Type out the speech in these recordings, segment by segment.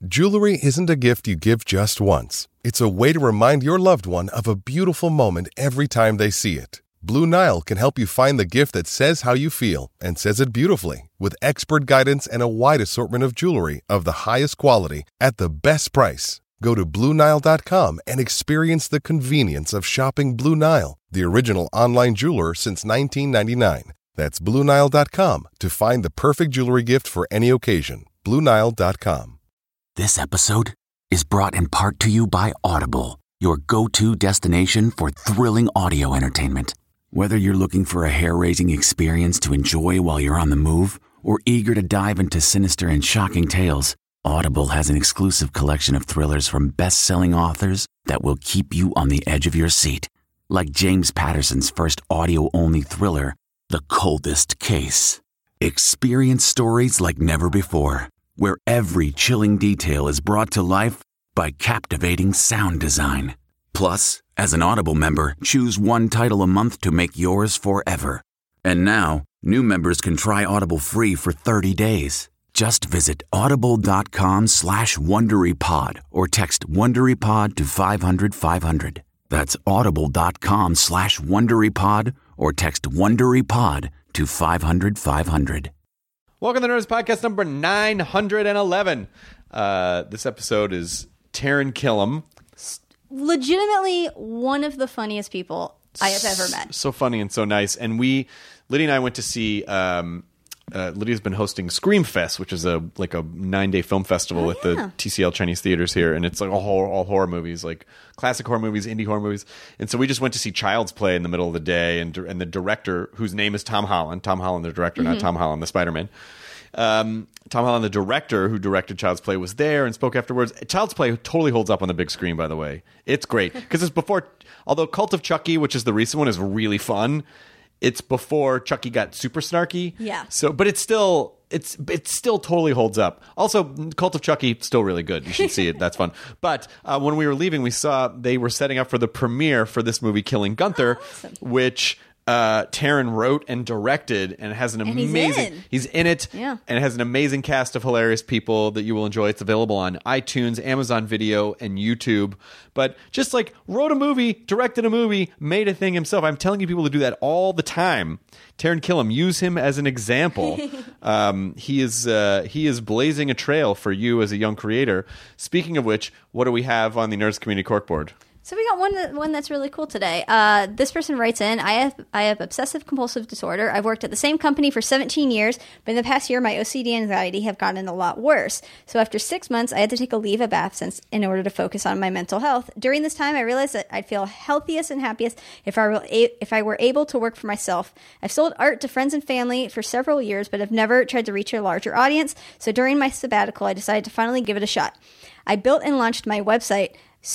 Jewelry isn't a gift you give just once. It's a way to remind your loved one of a beautiful moment every time they see it. Blue Nile can help you find the gift that says how you feel and says it beautifully, with expert guidance and a wide assortment of jewelry of the highest quality at the best price. Go to BlueNile.com and experience the convenience of shopping Blue Nile, the original online jeweler since 1999. That's BlueNile.com to find the perfect jewelry gift for any occasion. BlueNile.com. This episode is brought in part to you by Audible, your go-to destination for thrilling audio entertainment. Whether you're looking for a hair-raising experience to enjoy while you're on the move or eager to dive into sinister and shocking tales, Audible has an exclusive collection of thrillers from best-selling authors that will keep you on the edge of your seat. Like James Patterson's first audio-only thriller, The Coldest Case. Experience stories like never before, where every chilling detail is brought to life by captivating sound design. Plus, as an Audible member, choose one title a month to make yours forever. And now, new members can try Audible free for 30 days. Just visit audible.com/WonderyPod or text WonderyPod to 500-500. That's audible.com/WonderyPod or text WonderyPod to 500-500. Welcome to the Nerds Podcast number 911. This episode is Taran Killam. Legitimately one of the funniest people I have ever met. So funny and so nice. And Lydia and I went to see, Lydia's been hosting Scream Fest, which is a 9-day film festival at the TCL Chinese theaters here. And it's like all horror movies, like classic horror movies, indie horror movies. And so we just went to see Child's Play in the middle of the day. And the director, whose name is Tom Holland, the director, not Tom Holland, the Spider-Man. Tom Holland, the director who directed Child's Play, was there and spoke afterwards. Child's Play totally holds up on the big screen, by the way. It's great because it's before, although Cult of Chucky, which is the recent one, is really fun. It's before Chucky got super snarky. Yeah. So, but it still totally holds up. Also, Cult of Chucky still really good. You should see it. That's fun. But when we were leaving, we saw they were setting up for the premiere for this movie, Killing Gunther, which Taran wrote and directed, and it has an amazing. He's in it, and it has an amazing cast of hilarious people that you will enjoy. It's available on iTunes, Amazon Video, and YouTube. But just like wrote a movie, directed a movie, made a thing himself. I'm telling you, people to do that all the time. Taran Killam, use him as an example. He is blazing a trail for you as a young creator. Speaking of which, what do we have on the Nerds Community Corkboard? So we got one that's really cool today. This person writes in, I have obsessive compulsive disorder. I've worked at the same company for 17 years, but in the past year, my OCD and anxiety have gotten a lot worse. So after 6 months, I had to take a leave of absence in order to focus on my mental health. During this time, I realized that I'd feel healthiest and happiest if I were able to work for myself. I've sold art to friends and family for several years, but have never tried to reach a larger audience. So during my sabbatical, I decided to finally give it a shot. I built and launched my website,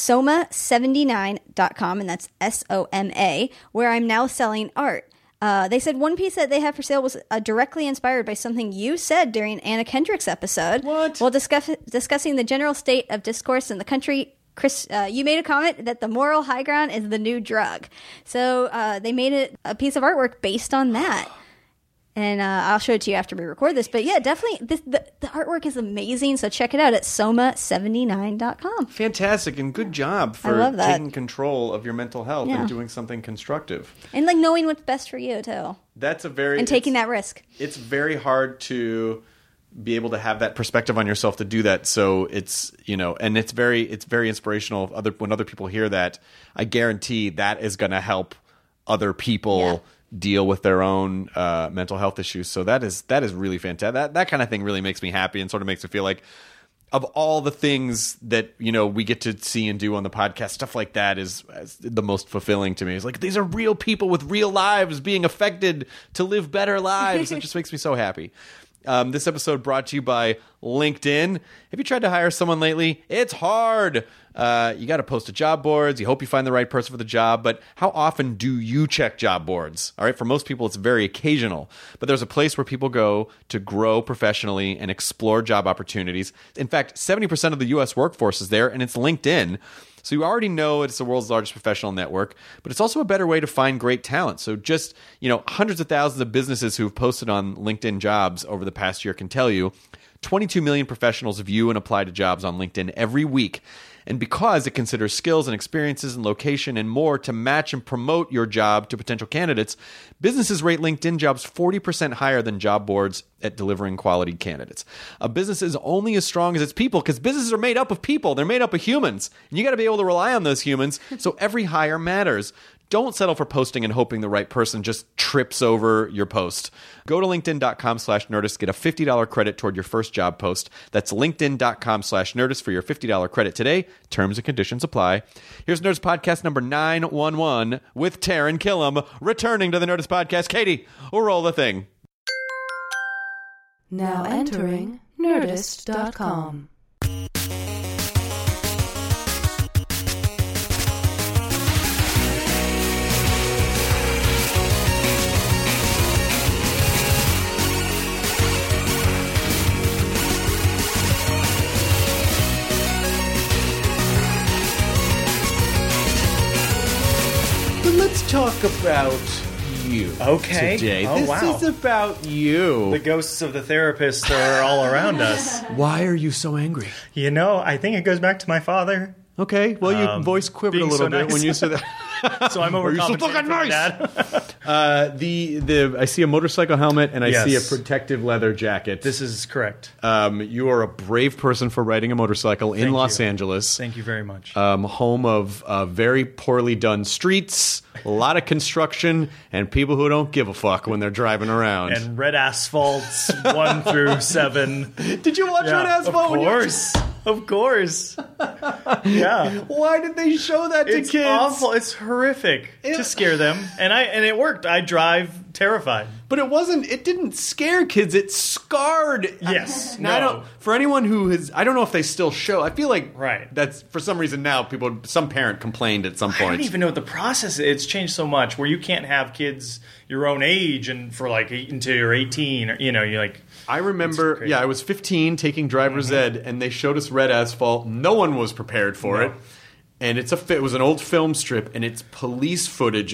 Soma79.com, and that's SOMA, where I'm now selling art. They said one piece that they have for sale was directly inspired by something you said during Anna Kendrick's episode. What? While discussing the general state of discourse in the country, Chris, you made a comment that the moral high ground is the new drug. So they made a piece of artwork based on that. And I'll show it to you after we record this. But yeah, definitely, the artwork is amazing. So check it out at Soma79.com. Fantastic, and good job for taking control of your mental health and doing something constructive. And knowing what's best for you, too. And taking that risk. It's very hard to be able to have that perspective on yourself to do that. So it's, and it's very inspirational. When other people hear that, I guarantee that is going to help other people deal with their own mental health issues. So that is really fantastic. That kind of thing really makes me happy and sort of makes me feel like, of all the things that we get to see and do on the podcast, stuff like that is the most fulfilling to me. It's like, these are real people with real lives being affected to live better lives. It just makes me so happy. This episode brought to you by LinkedIn. Have you tried to hire someone lately? It's hard. You got to post to job boards. You hope you find the right person for the job. But how often do you check job boards? All right. For most people, it's very occasional. But there's a place where people go to grow professionally and explore job opportunities. In fact, 70% of the U.S. workforce is there, and it's LinkedIn. So you already know it's the world's largest professional network, but it's also a better way to find great talent. So just, hundreds of thousands of businesses who've posted on LinkedIn Jobs over the past year can tell you 22 million professionals view and apply to jobs on LinkedIn every week. And because it considers skills and experiences and location and more to match and promote your job to potential candidates, businesses rate LinkedIn jobs 40% higher than job boards at delivering quality candidates. A business is only as strong as its people, because businesses are made up of people. They're made up of humans. And you got to be able to rely on those humans, so every hire matters. Don't settle for posting and hoping the right person just trips over your post. Go to linkedin.com/Nerdist. Get a $50 credit toward your first job post. That's linkedin.com/Nerdist for your $50 credit today. Terms and conditions apply. Here's Nerdist Podcast number 911 with Taran Killam, returning to the Nerdist Podcast. Katie, we'll roll the thing. Now entering Nerdist.com. Let's talk about you today. This is about you. The ghosts of the therapist are all around us. Why are you so angry? You know, I think it goes back to my father. Okay, well, your voice quivered a little bit when you said that. So I'm overcompensating for Dad. I see a motorcycle helmet and I see a protective leather jacket. This is correct. You are a brave person for riding a motorcycle in Los Angeles. Thank you very much. Home of very poorly done streets, a lot of construction, and people who don't give a fuck when they're driving around. And red asphalts 1 through 7. Did you watch Red Asphalt? Of course. Of course. Yeah. Why did they show that to kids? It's awful. It's horrific to scare them. And it worked. I drive terrified. But it didn't scare kids. It scarred. Yes. For anyone who I don't know if they still show. I feel like right. That's for some reason now some parent complained at some point. I don't even know what the process is. It's changed so much where you can't have kids your own age and for like until you're 18 or, you're like. I remember, I was 15 taking driver's ed, and they showed us Red Asphalt. No one was prepared for it, and it was an old film strip, and it's police footage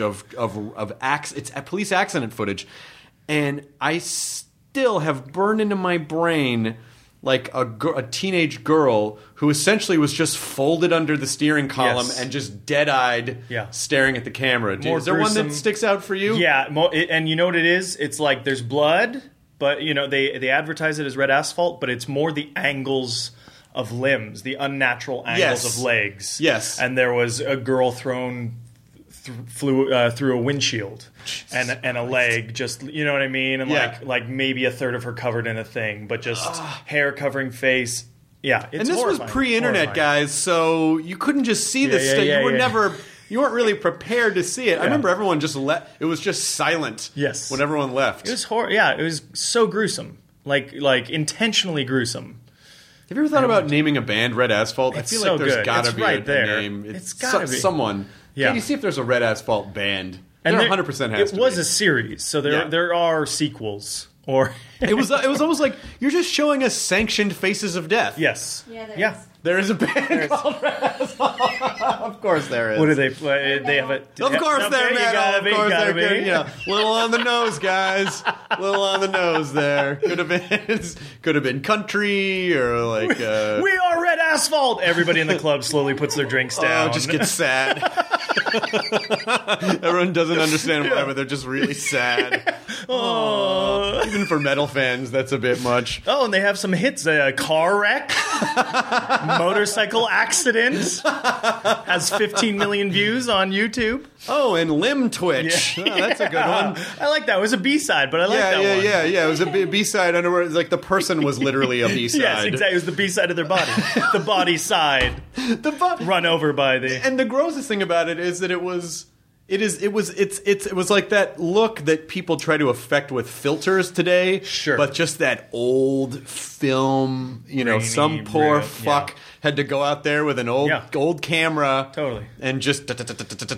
it's police accident footage, and I still have burned into my brain like a teenage girl who essentially was just folded under the steering column and just dead-eyed staring at the camera. Is there one that sticks out for you? Yeah, and you know what it is? It's like there's blood. But, they advertise it as Red Asphalt, but it's more the angles of limbs, the unnatural angles of legs. Yes. And there was a girl thrown through a windshield and a leg, just, you know what I mean? And like maybe a third of her covered in a thing, but just hair covering face. Yeah, it's And this horrifying. was pre-internet, guys, so you couldn't just see this stuff. You were never... You weren't really prepared to see it. I remember everyone just it was just silent. Yes. When everyone left. It was it was so gruesome. Like intentionally gruesome. Have you ever thought about naming a band Red Asphalt? I feel like there's got to be right a name. It's got to be someone. Yeah. Can you see if there's a Red Asphalt band? And there 100% has to be. It was a series, so there are sequels. Or it was almost like you're just showing us sanctioned Faces of Death. Yes. Yeah, there is. There is a band called Red Asphalt. Of course there is. What do they play? They have Of course they're metal. Of course they're good. Little on the nose, guys. Little on the nose there. Could have been country or like. We are Red Asphalt. Everybody in the club slowly puts their drinks down. Just gets sad. Everyone doesn't understand why, but they're just really sad. Oh, even for metal fans, that's a bit much. Oh, and they have some hits: car wreck, motorcycle accident, has 15 million views on YouTube. Oh, and limb twitch. Yeah. Oh, that's a good one. I like that. It was a B-side, but I like that one. Yeah. It was a B-side. Like the person was literally a B-side. Yes, exactly. It was the B-side of their body. The body side. Run over by the. And the grossest thing about it is that it was like that look that people try to affect with filters today. Sure. But just that old film, some poor fuck had to go out there with an old camera. Totally. And just from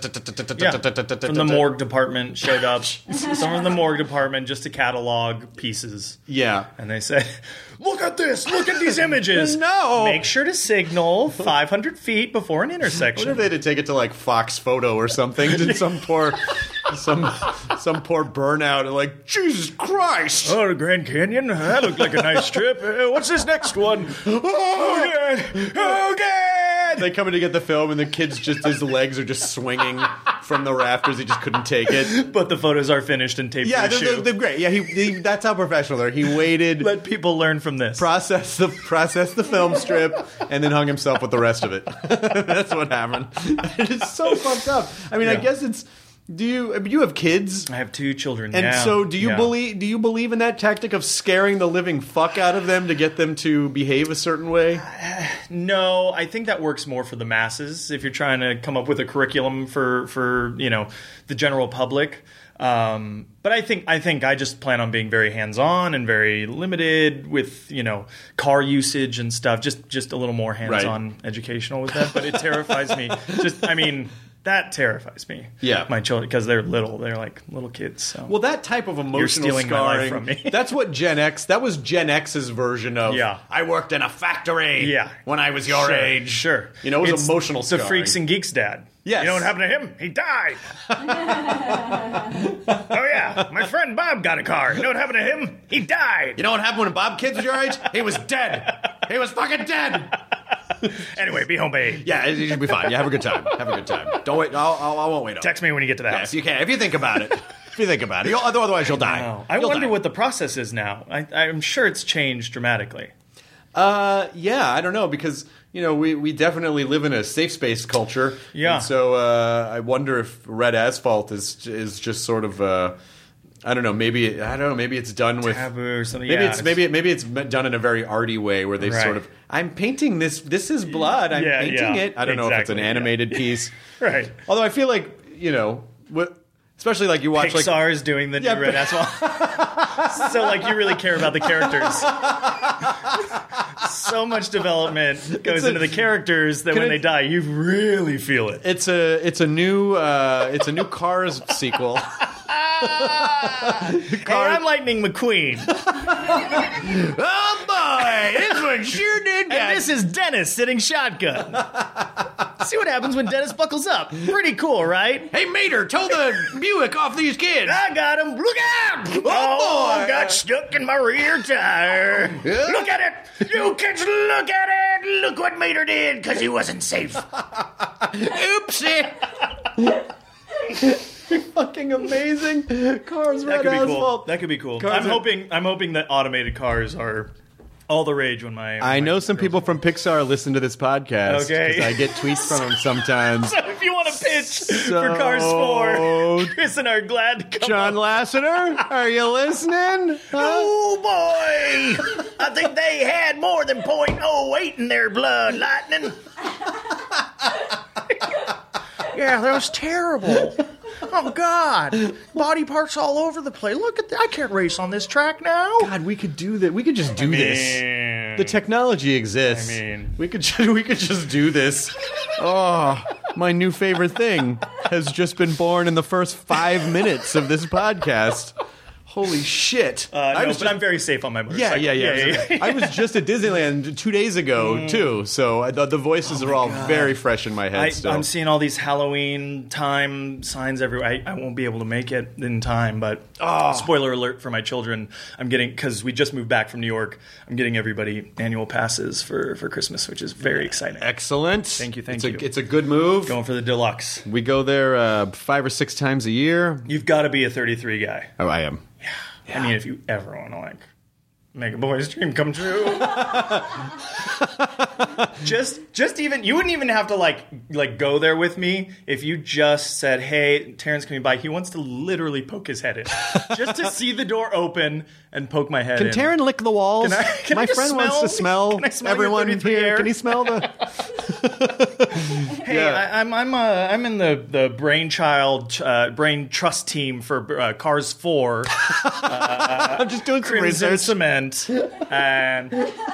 the morgue department showed up. Someone from the morgue department just to catalog pieces. Yeah. And they said, look at this, look at these images. No. Make sure to signal 500 feet before an intersection. What if they had to take it to like Fox Photo or something? Did some poor some poor burnout, like, Jesus Christ! Oh, the Grand Canyon? That looked like a nice trip. What's this next one? Oh, God! Oh, God! They come in to get the film, and the kid's just, his legs are just swinging from the rafters. He just couldn't take it. But the photos are finished and taped Yeah, to the shoe. they're great. Yeah, he that's how professional they're. He waited, Let people learn from this. process the film strip, and then hung himself with the rest of it. That's what happened. It's so fucked up. I mean, I guess it's. You have kids? I have 2 children. And yeah. so, do you Yeah. believe in that tactic of scaring the living fuck out of them to get them to behave a certain way? No, I think that works more for the masses. If you're trying to come up with a curriculum for the general public. But I think I just plan on being very hands-on and very limited with car usage and stuff. Just a little more hands-on, educational with that. But it terrifies me. That terrifies me. Yeah. My children, because they're little. They're like little kids. So. Well, that type of emotional You're stealing my life scarring, from me. that's what that was Gen X's version of, Yeah. I worked in a factory when I was your age. Sure. It was It's emotional the scarring. Freaks and Geeks dad. Yes. You know what happened to him? He died. Oh, yeah. My friend Bob got a car. You know what happened to him? He died. You know what happened when Bob Kids was your age? He was dead. He was fucking dead. Anyway, be home, babe. Yeah, it should be fine. Yeah, have a good time. Have a good time. Don't wait. I won't wait. Text me when you get to the house. Yes, you can. If you think about it. Otherwise you'll die. Wow. I You'll wonder die. what the process is now. I'm sure it's changed dramatically. Yeah, I don't know, because we definitely live in a safe space culture. Yeah. And so I wonder if red asphalt is just sort of I don't know. Maybe it's done with Taboo or something. Maybe it's done in a very arty way where they sort of, I'm painting this. This is blood. I'm painting it. I don't know if it's an animated piece. Right. Although I feel like especially like you watch Pixar's doing the new red asphalt. So you really care about the characters. So much development goes into the characters that when they die, you really feel it. It's a new Cars sequel. Hey, I'm Lightning McQueen. Oh boy, this one sure did. And this is Dennis sitting shotgun. See what happens when Dennis buckles up. Pretty cool, right? Hey, Mater, tow the Buick off these kids. I got him. Look out! boy. I got stuck in my rear tire. Yeah. Look at it! You kids, look at it! Look what Mater did, because he wasn't safe. Oopsie. Fucking amazing. Cars, That red could be asphalt. cool. That could be cool. Cars I'm are- hoping that automated cars are all the rage when my. I know some people from Pixar listen to this podcast. Okay. 'Cause I get tweets from them sometimes. So if you want to pitch for Cars 4, Chris and I are glad to come John up. Lasseter, are you listening? Huh? Oh boy! I think they had more than .08 in their blood, Lightning. Yeah, that was terrible. Oh God! Body parts all over the place. Look at that! I can't race on this track now. God, we could do that. We could just do this. The technology exists. I mean- we could just do this. Oh, my new favorite thing has just been born in the first 5 minutes of this podcast. Holy shit! I'm very safe on my motorcycle. Yeah. I was just at Disneyland 2 days ago too, so the voices are all very fresh in my head. Still, I'm seeing all these Halloween time signs everywhere. I won't be able to make it in time, but spoiler alert for my children. I'm getting, because we just moved back from New York, I'm getting everybody annual passes for Christmas, which is very exciting. excellent. Thank you. It's a good move. Going for the deluxe. We go there 5 or 6 times a year. You've got to be a 33 guy. Oh, I am. I mean, if you ever want to make a boy's dream come true, just even, you wouldn't even have to like go there with me if you just said, "Hey, Terrence coming by. He wants to literally poke his head in, just to see the door open and poke my head in." Can Taryn lick the walls? Can I My just friend wants to smell Can I smell everyone your 33 here. air? Can he smell the? Hey, I'm in the brain trust team for Cars 4. I'm just doing some Crimson research. Cement, and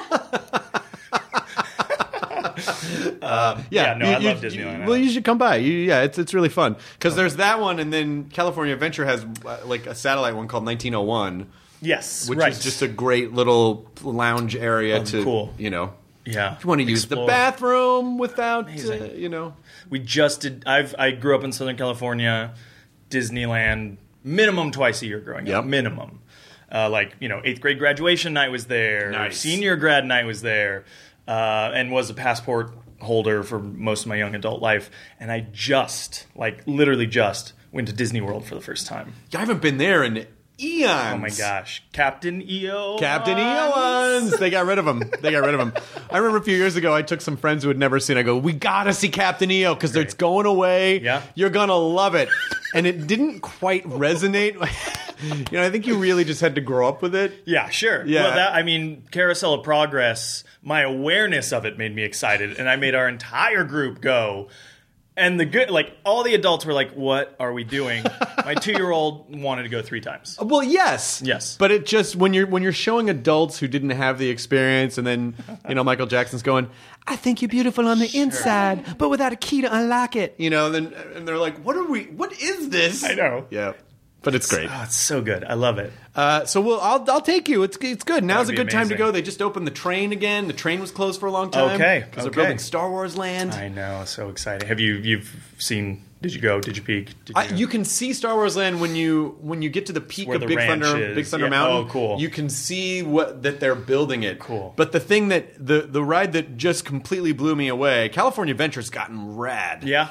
I love Disneyland. Well, you should come by. It's really fun because there's that one, and then California Adventure has like a satellite one called 1901. Yes, which right. is just a great little lounge area cool. If you want to use the bathroom without, We just did. I grew up in Southern California. Disneyland minimum twice a year growing up. Minimum. 8th grade graduation night was there. Nice. Senior grad night was there. And was a passport holder for most of my young adult life. And I literally just went to Disney World for the first time. I haven't been there in eons. Oh my gosh. Captain EO. Captain Eons. They got rid of him. I remember a few years ago, I took some friends who had never seen it. I go, we got to see Captain EO because it's going away. Yeah. You're going to love it. And it didn't quite resonate. I think you really just had to grow up with it. Yeah, sure. Yeah. Well, Carousel of Progress, my awareness of it made me excited. And I made our entire group go. And all the adults were like, what are we doing? My 2-year-old wanted to go 3 times. Well, yes. Yes. But it just, when you're showing adults who didn't have the experience, and then, Michael Jackson's going, I think you're beautiful on the inside, but without a key to unlock it. And they're like, what is this? I know. Yeah. But it's great. Oh, it's so good. I love it. So I'll take you. It's good. Now's a good time to amazing. go. They just opened the train again. The train was closed for a long time. Okay. Because they're building Star Wars Land. I know. So exciting. Have you've seen? Did you go? Did you peek? You can see Star Wars Land when you get to the peak where of the Big ranch Thunder is. Mountain. Oh, cool. You can see that they're building it. Cool. But the thing that the ride that just completely blew me away, California Adventure's gotten rad. Yeah.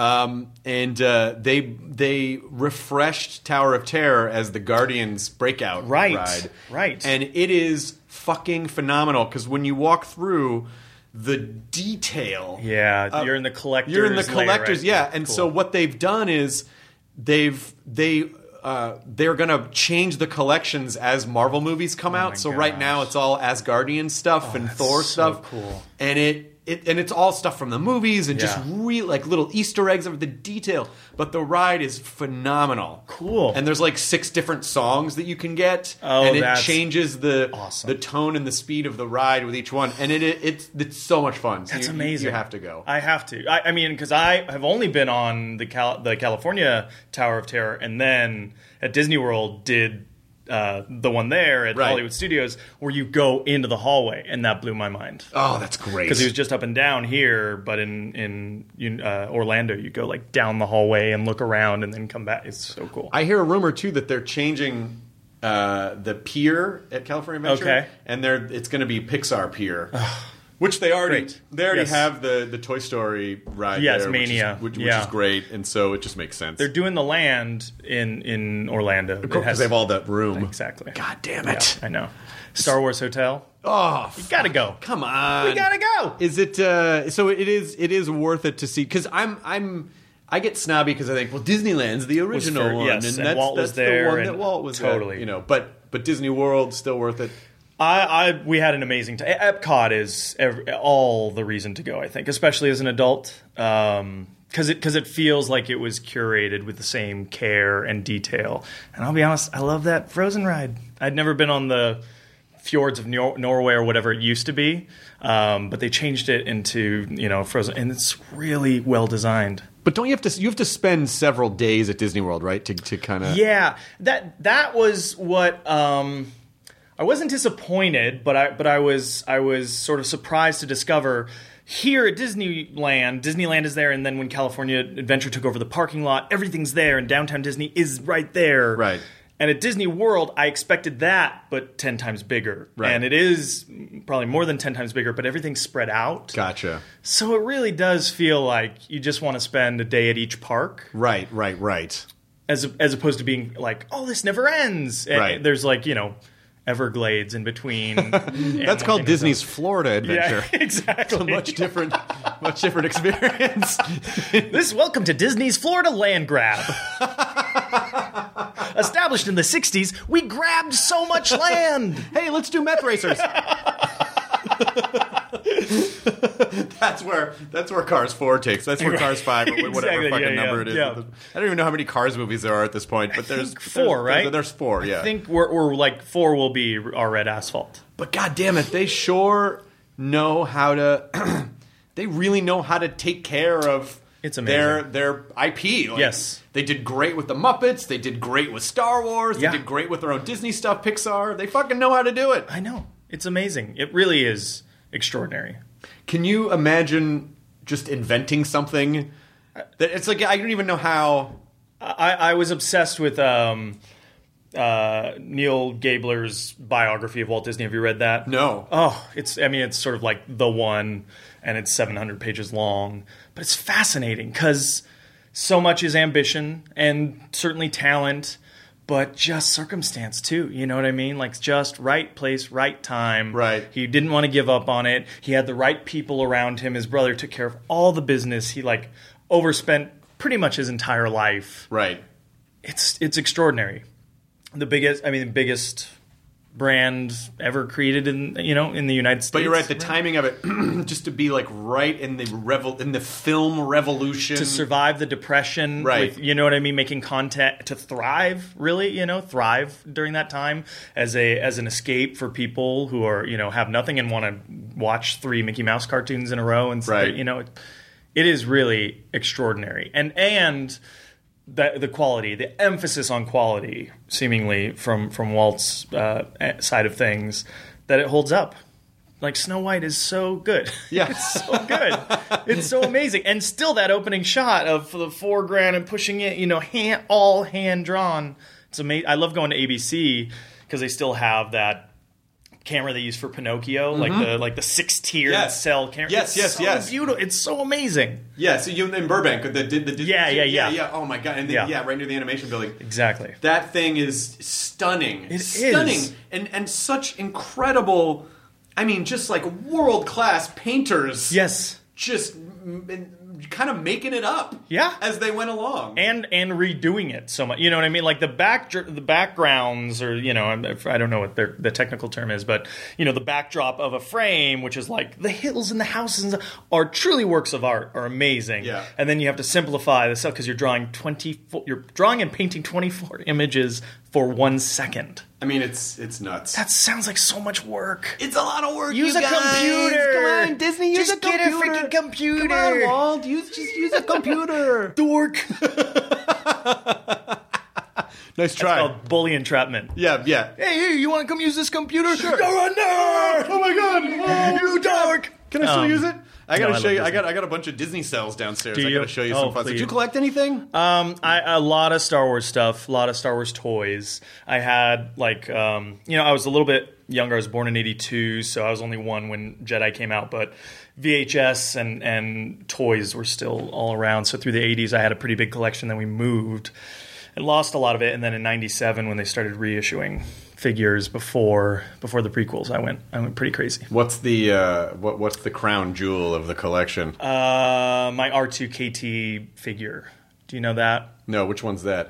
They refreshed Tower of Terror as the Guardians breakout ride. Right. And it is fucking phenomenal because when you walk through the detail. Yeah, you're in the collector's You're in the layer, collector's, right? yeah. And Cool. so what they've done is they're going to change the collections as Marvel movies come out. So right gosh. now it's all Asgardian stuff and Thor so stuff. cool. And it's all stuff from the movies and just Yeah. little Easter eggs of the detail. But the ride is phenomenal. Cool. And there's 6 different songs that you can get. Oh, and it that's changes the awesome. tone and the speed of the ride with each one. And it's so much fun. So That's you amazing. You have to go. I have to. I mean, because I have only been on the California Tower of Terror, and then at Disney World did the one there at Right. Hollywood Studios, where you go into the hallway, and that blew my mind. Oh, that's great. Because it was just up and down here, but in Orlando, you go down the hallway and look around, and then come back. It's so cool. I hear a rumor too that they're changing the pier at California Adventure, Okay. and it's going to be Pixar Pier, which they already Yes. have the Toy Story ride. Yes, there, Mania. which Yeah. is great, and so it just makes sense. They're doing the land in Orlando. because they have all that room. Exactly. God damn Yeah, it! I know. Star Wars Hotel. Oh, You gotta go. come on! We gotta go. Is it? So it is worth it to see because I get snobby because I think Disneyland's the original one, yes, and that's Walt was that's there, the one and that Walt was totally. at, but Disney World still worth it. We had an amazing time. Epcot is all the reason to go, I think, especially as an adult, because it feels like it was curated with the same care and detail. And I'll be honest, I love that Frozen ride. I'd never been on the fjords of Norway or whatever it used to be, but they changed it into Frozen, and it's really well designed. But don't you have to spend several days at Disney World, right? To kind of Yeah, that was what. I wasn't disappointed, but I was sort of surprised to discover here at Disneyland is there, and then when California Adventure took over the parking lot, everything's there, and Downtown Disney is right there. Right. And at Disney World, I expected that, but 10 times bigger. Right. And it is probably more than 10 times bigger, but everything's spread out. Gotcha. So it really does feel like you just want to spend a day at each park. Right. As opposed to being like, oh, this never ends. And Right. there's Everglades in between. That's called Disney's Florida Adventure. Yeah, exactly. Much different experience. Welcome to Disney's Florida Land Grab. Established in the 60s, we grabbed so much land. Hey, let's do meth racers. That's where Cars 4 takes. That's where Cars 5 or whatever Exactly, fucking yeah, number it is. yeah. I don't even know how many Cars movies there are at this point, but there's 4, right? There's 4, yeah. I think we're like 4 will be our red asphalt. But god damn it, they sure know how to they really know how to take care of It's amazing. their IP. Yes. They did great with the Muppets, they did great with Star Wars, Yeah. they did great with their own Disney stuff, Pixar. They fucking know how to do it. I know. It's amazing. It really is extraordinary. Can you imagine just inventing something that it's like I don't even know how I was obsessed with Neil Gabler's biography of Walt Disney. Have you read that? No. Oh, it's sort of like the one, and it's 700 pages long, but it's fascinating because so much is ambition and certainly talent, but just circumstance too. You know what I mean? Like just right place, right time. Right. He didn't want to give up on it. He had the right people around him. His brother took care of all the business. He like overspent pretty much his entire life. Right. It's extraordinary. The biggest brand ever created in the United States. But you're right, the timing of it, just to be like right in the film revolution, to survive the Depression, right? With, you know what I mean, making content to thrive, really, thrive during that time as an escape for people who are have nothing and want to watch 3 Mickey Mouse cartoons in a row, and right. It is really extraordinary, and the quality, the emphasis on quality, seemingly from Walt's side of things, that it holds up. Like Snow White is so good. Yeah, it's so good. It's so amazing, and still that opening shot of the foreground and pushing it, all hand drawn. It's amazing. I love going to ABC because they still have that camera they use for Pinocchio, like the 6-tiered cell camera. Yes, it's so beautiful. It's so amazing. Yeah, so you in Burbank, the yeah. Oh my god, and right near the animation building. Exactly. That thing is stunning. It stunning. is. And such incredible. I mean, just like world class painters. Yes. Just kind of making it up. Yeah. As they went along. And redoing it so much. You know what I mean? Like the backgrounds, or I don't know what the technical term is, but the backdrop of a frame, which is like the hills and the houses, are truly works of art, are amazing. Yeah. And then you have to simplify this up because you're drawing and painting 24 images for 1 second. I mean, it's nuts. That sounds like so much work. It's a lot of work. Use you a guys. computer. Come on, Disney. Use just a computer. Get a freaking computer. Come on, Walt. Just use a computer. Dork. Nice try. It's called bully entrapment. Yeah. Hey, you want to come use this computer? Sure. You're a nerd. Oh my god. You dork. Can I still use it? I gotta show you. Disney. I got a bunch of Disney cells downstairs. Do I you? gotta show you Oh, some fun. please. Did you collect anything? A lot of Star Wars stuff, a lot of Star Wars toys. I had I was a little bit younger. I was born in '82, so I was only 1 when Jedi came out. But VHS and toys were still all around. So through the '80s, I had a pretty big collection. Then we moved and lost a lot of it. And then in '97, when they started reissuing figures before the prequels, I went pretty crazy. What's the crown jewel of the collection? My R2-KT figure. Do you know that? No, which one's that?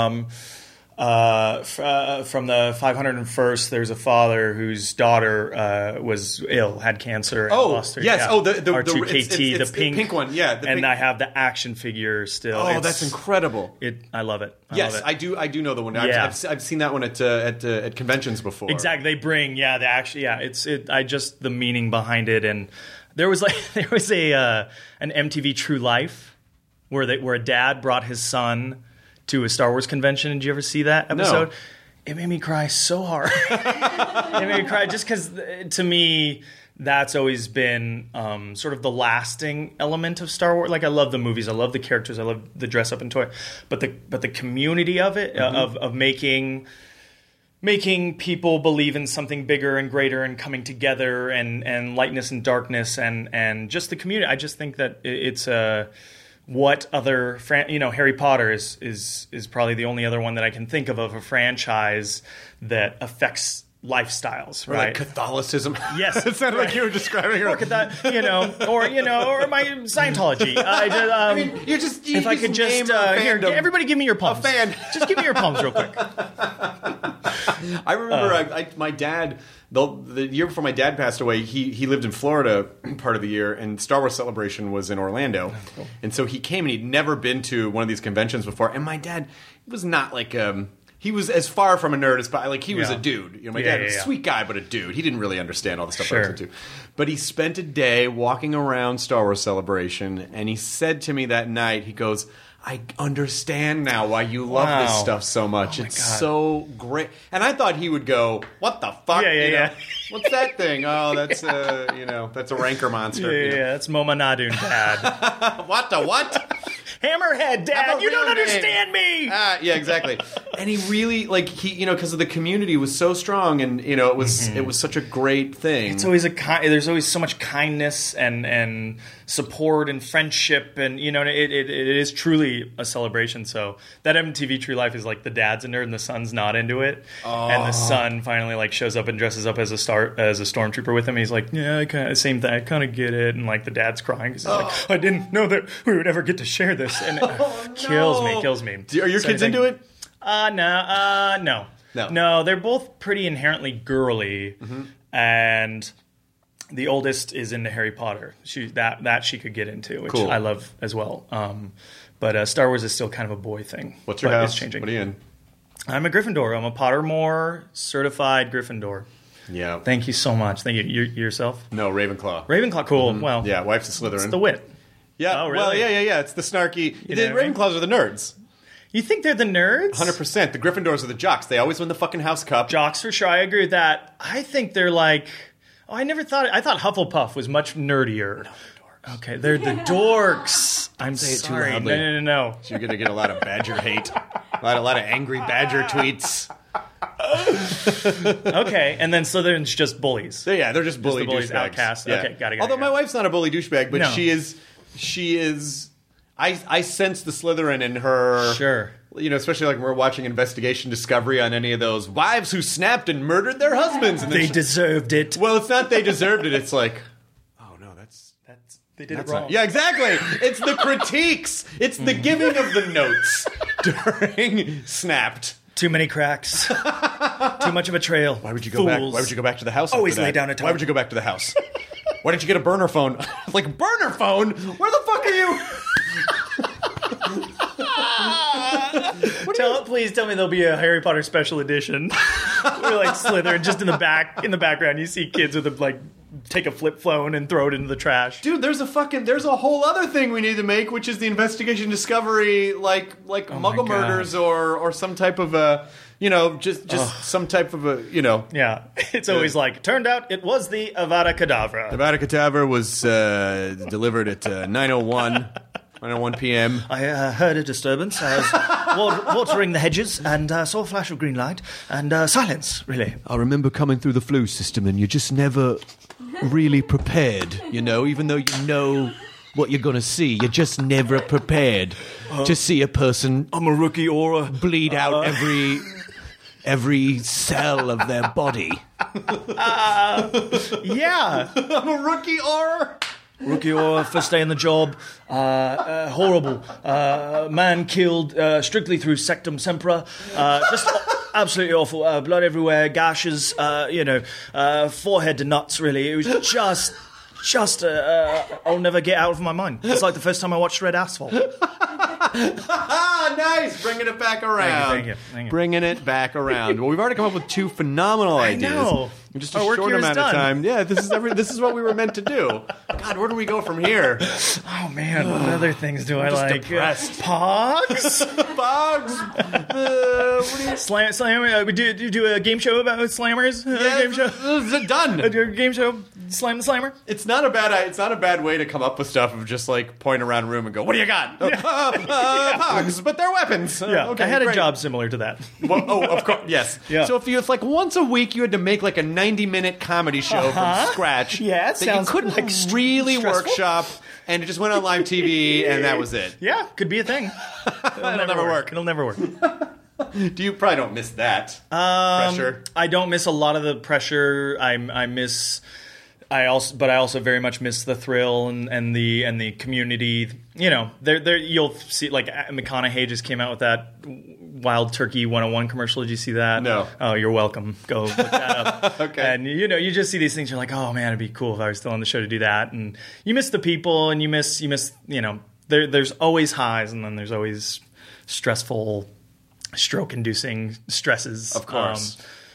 From the 501st, there's a father whose daughter was ill, had cancer. And lost her. Yes. Yeah. Oh, the R2-KT, it's the pink one. Yeah, and I have the action figure still. Oh, that's incredible. I love it. Yes, I do know the one. Yeah. I've seen that one at conventions before. Exactly. They bring the action. Yeah, I just the meaning behind it, and there was an MTV True Life where a dad brought his son to a Star Wars convention. Did you ever see that episode? No. It made me cry so hard. It made me cry just because, to me, that's always been sort of the lasting element of Star Wars. Like, I love the movies, I love the characters, I love the dress up and toy, but the community of it, of making people believe in something bigger and greater and coming together and lightness and darkness and just the community. I just think that it's what other Harry Potter is probably the only other one that I can think of a franchise that affects lifestyles, or right? Like Catholicism. Yes, it sounded like you were describing her. Or my Scientology. If I could just everybody give me your palms. Just give me your palms real quick. I remember my dad. The year before my dad passed away, he lived in Florida part of the year, and Star Wars Celebration was in Orlando. Cool. And so he came, and he'd never been to one of these conventions before. And my dad was not like he was as far from a nerd as he was a dude. My dad was a sweet guy, but a dude. He didn't really understand all the stuff I was into. But he spent a day walking around Star Wars Celebration, and he said to me that night, he goes, I understand now why you love this stuff so much. It's so great. And I thought he would go, what the fuck? Yeah. What's that thing? Oh, that's that's a rancor monster. Yeah, that's Moma Nadun, Dad. What the what? Hammerhead, Dad. You don't understand me. Yeah, exactly. And he really because of the community was so strong, and it was such a great thing. It's always there's always so much kindness and support and friendship, and it is truly a celebration. So that MTV True Life is like the dad's a nerd and the son's not into it, and the son finally shows up and dresses up as a stormtrooper with him. He's like, yeah, same thing. I kind of get it, and the dad's crying because he's like, I didn't know that we would ever get to share this, and it kills me. Are your kids into it? No. They're both pretty inherently girly, and the oldest is into Harry Potter. That she could get into, which I love as well. But Star Wars is still kind of a boy thing. What's your house? It's changing. What are you in? I'm a Gryffindor. I'm a Pottermore certified Gryffindor. Yeah. Thank you so much. Thank you. Yourself? No, Ravenclaw. Ravenclaw, cool. Well, yeah, wife's a Slytherin. It's the wit. Yeah. Oh, really? Well, yeah. It's the snarky. The Ravenclaws are the nerds. You think they're the nerds? 100%. The Gryffindors are the jocks. They always win the fucking house cup. Jocks for sure. I agree with that. I think they're I thought Hufflepuff was much nerdier. No, they're dorks. Okay, they're the dorks. I'm Say it sorry. too loudly. No. So you're going to get a lot of Badger hate. A lot of angry Badger tweets. Okay, and then Slytherin's just bullies. So yeah, they're just bully douchebags. Outcasts. Yeah. Okay, got it. Although my wife's not a bully douchebag, but she is. I sense the Slytherin in her. Sure. Especially when we're watching Investigation Discovery on any of those wives who snapped and murdered their husbands. And they deserved it. Well, it's not they deserved it. It's like, oh no, that's they did it wrong. Yeah, exactly. It's the critiques. It's the giving of the notes during Snapped. Too many cracks. Too much of a trail. Why would you go back? Why would you go back to the house? Always after lay that? down a towel. Why would you go back to the house? Why didn't you get a burner phone? Burner phone? Where the fuck are you? Please tell me there'll be a Harry Potter special edition. We're Slytherin, just in the background, you see kids with take a flip phone and throw it into the trash. Dude, there's a whole other thing we need to make, which is the Investigation Discovery, Muggle murders or some type of some type of a. Yeah, it's always turned out it was the Avada Kedavra. Avada Kedavra was delivered at 9:01 p.m. I heard a disturbance. I was watering the hedges and saw a flash of green light and silence, really. I remember coming through the flu system and you're just never really prepared, even though you know what you're going to see. You're just never prepared to see a person... I'm a rookie Auror. ...bleed out every cell of their body. Yeah. I'm a rookie Auror. Rookie Auror, first day in the job, horrible. Man killed strictly through sectum sempra. Just absolutely awful. Blood everywhere, gashes, forehead to nuts, really. It was just I'll never get out of my mind. It's like the first time I watched Red Asphalt. Nice, bringing it back around. Thank you. Bringing it back around. Well, we've already come up with two phenomenal ideas. I know. In just a short amount of time. Yeah, this is what we were meant to do. God, where do we go from here? Oh man, what other things do I like? Depressed. Pogs. Slam. We do a game show about slammers. Game show. Done. A game show. Slam the slammer. It's not a bad way to come up with stuff of just point around a room and go, what do you got? Pogs, but they're weapons. Yeah, okay, I had great. a job similar to that. Well, of course, yes. Yeah. So if once a week you had to make a 90-minute comedy show from scratch, yeah, that you couldn't really stressful. Workshop, and it just went on live TV, and that was it. Yeah, could be a thing. It'll never work. It'll never work. You probably don't miss that pressure? I don't miss a lot of the pressure. I also very much miss the thrill and the community. There you'll see McConaughey just came out with that Wild Turkey 101 commercial. Did you see that? No. Oh, you're welcome. Go look that up. Okay. And you just see these things. You're like, oh man, it'd be cool if I was still on the show to do that. And you miss the people, and you miss. There's always highs, and then there's always stressful, stroke-inducing stresses. Of course.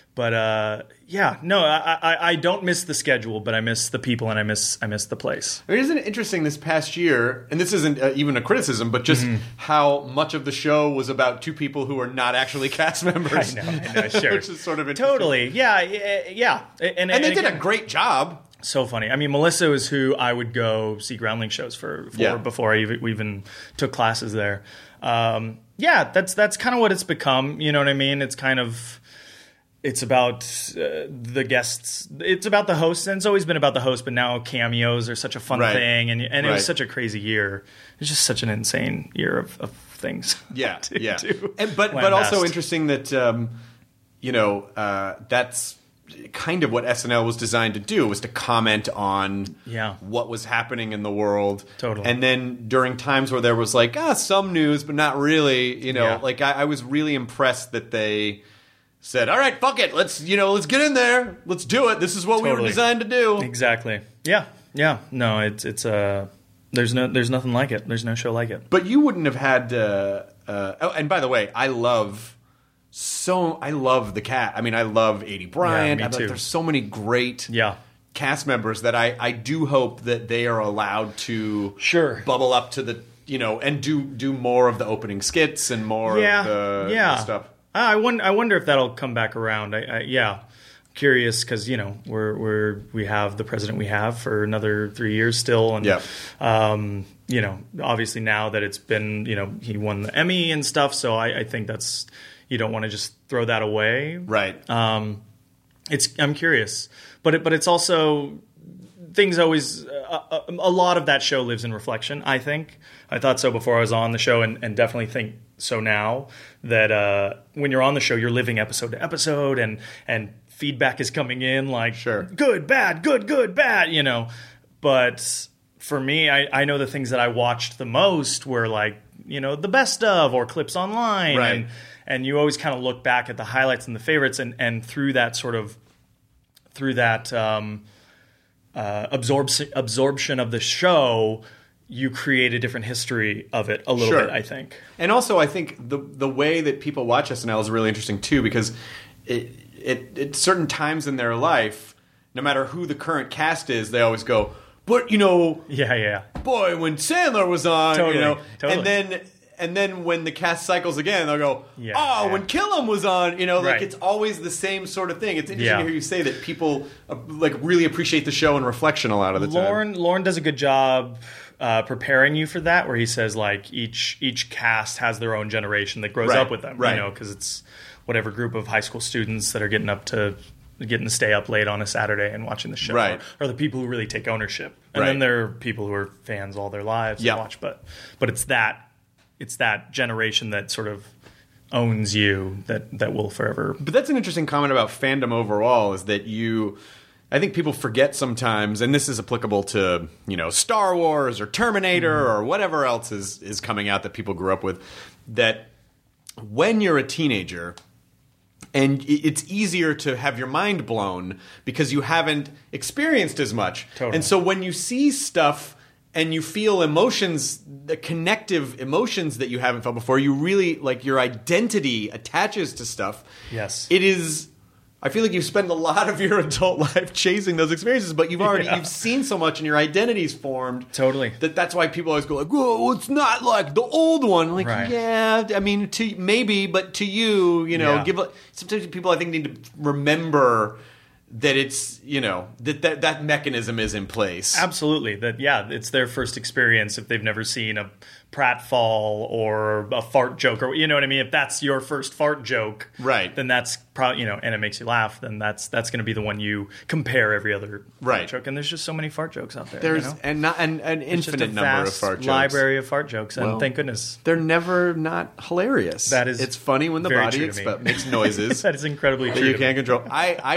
I don't miss the schedule, but I miss the people and I miss the place. I mean, isn't it interesting this past year, and this isn't even a criticism, but just how much of the show was about two people who are not actually cast members. I know, sure. Which is sort of interesting. Totally, yeah. And they did a great job. So funny. I mean, Melissa is who I would go see Groundling shows for before I even took classes there. That's kind of what it's become. You know what I mean? It's kind of, it's about the guests. It's about the hosts, and it's always been about the host, but now cameos are such a fun thing, and it was such a crazy year. It's just such an insane year of things. Yeah, but also interesting that that's kind of what SNL was designed to do, was to comment on what was happening in the world. Totally. And then during times where there was like some news, but not really, like I was really impressed that they said, all right, fuck it. Let's get in there. Let's do it. This is what we were designed to do. Exactly. Yeah. No, it's there's nothing like it. There's no show like it. But you wouldn't have had, and by the way, I love the cast. I mean, I love Aidy Bryant. Me too. There's so many great cast members that I do hope that they are allowed to bubble up to the, and do more of the opening skits and more of the stuff. I wonder if that'll come back around. Curious because we have the president we have for another 3 years still, and obviously now that it's been he won the Emmy and stuff, so I think that's. You don't want to just throw that away, right? I'm curious, but it's also things always. A lot of that show lives in reflection. I think I thought so before I was on the show, and definitely think so now. That when you're on the show, you're living episode to episode, and feedback is coming in like good, bad, good, bad. But for me, I know the things that I watched the most were like the best of or clips online, right? And you always kind of look back at the highlights and the favorites, and through that absorption of the show, you create a different history of it a little bit, I think. And also, I think the way that people watch SNL is really interesting too, because at certain times in their life, no matter who the current cast is, they always go, but boy, when Sandler was on, totally. And then when the cast cycles again, they'll go, when Killam was on, it's always the same sort of thing. It's interesting to hear you say that people really appreciate the show and reflection a lot of the time. Lauren does a good job preparing you for that, where he says like each cast has their own generation that grows up with them, because it's whatever group of high school students that are getting to stay up late on a Saturday and watching the show, or the people who really take ownership, and then there are people who are fans all their lives and watch, but it's that generation that sort of owns you that will forever. But that's an interesting comment about fandom overall, is that I think people forget sometimes, and this is applicable to, Star Wars or Terminator or whatever else is coming out that people grew up with, that when you're a teenager, and it's easier to have your mind blown because you haven't experienced as much. Totally. And so when you see stuff and you feel emotions, the connective emotions that you haven't felt before, you really, your identity attaches to stuff. Yes. It is, I feel like you spend a lot of your adult life chasing those experiences, but you've seen so much and your identity's formed. Totally. That's why people always go like, whoa, it's not like the old one. Yeah, I mean, maybe, but to you, sometimes people I think need to remember that it's, that mechanism is in place. Absolutely. It's their first experience if they've never seen a pratfall or a fart joke, or you know what I mean? If that's your first fart joke, then that's probably, and it makes you laugh, then that's going to be the one you compare every other fart joke. And there's just so many fart jokes out there. There's an infinite number of fart jokes. Library of fart jokes, and thank goodness. They're never not hilarious. It's funny when the body makes noises. That is incredibly true. That you can't control.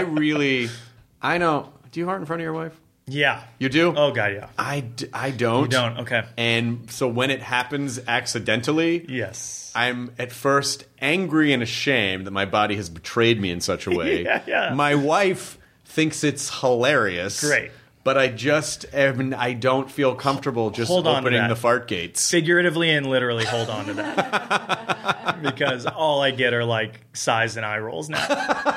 I know. Do you fart in front of your wife? Yeah. You do? Oh, God, yeah. I don't. You don't? Okay. And so when it happens accidentally, yes, I'm at first angry and ashamed that my body has betrayed me in such a way. Yeah. My wife thinks it's hilarious. Great. But I don't feel comfortable just opening the fart gates. Figuratively and literally hold on to that. Because all I get are sighs and eye rolls now.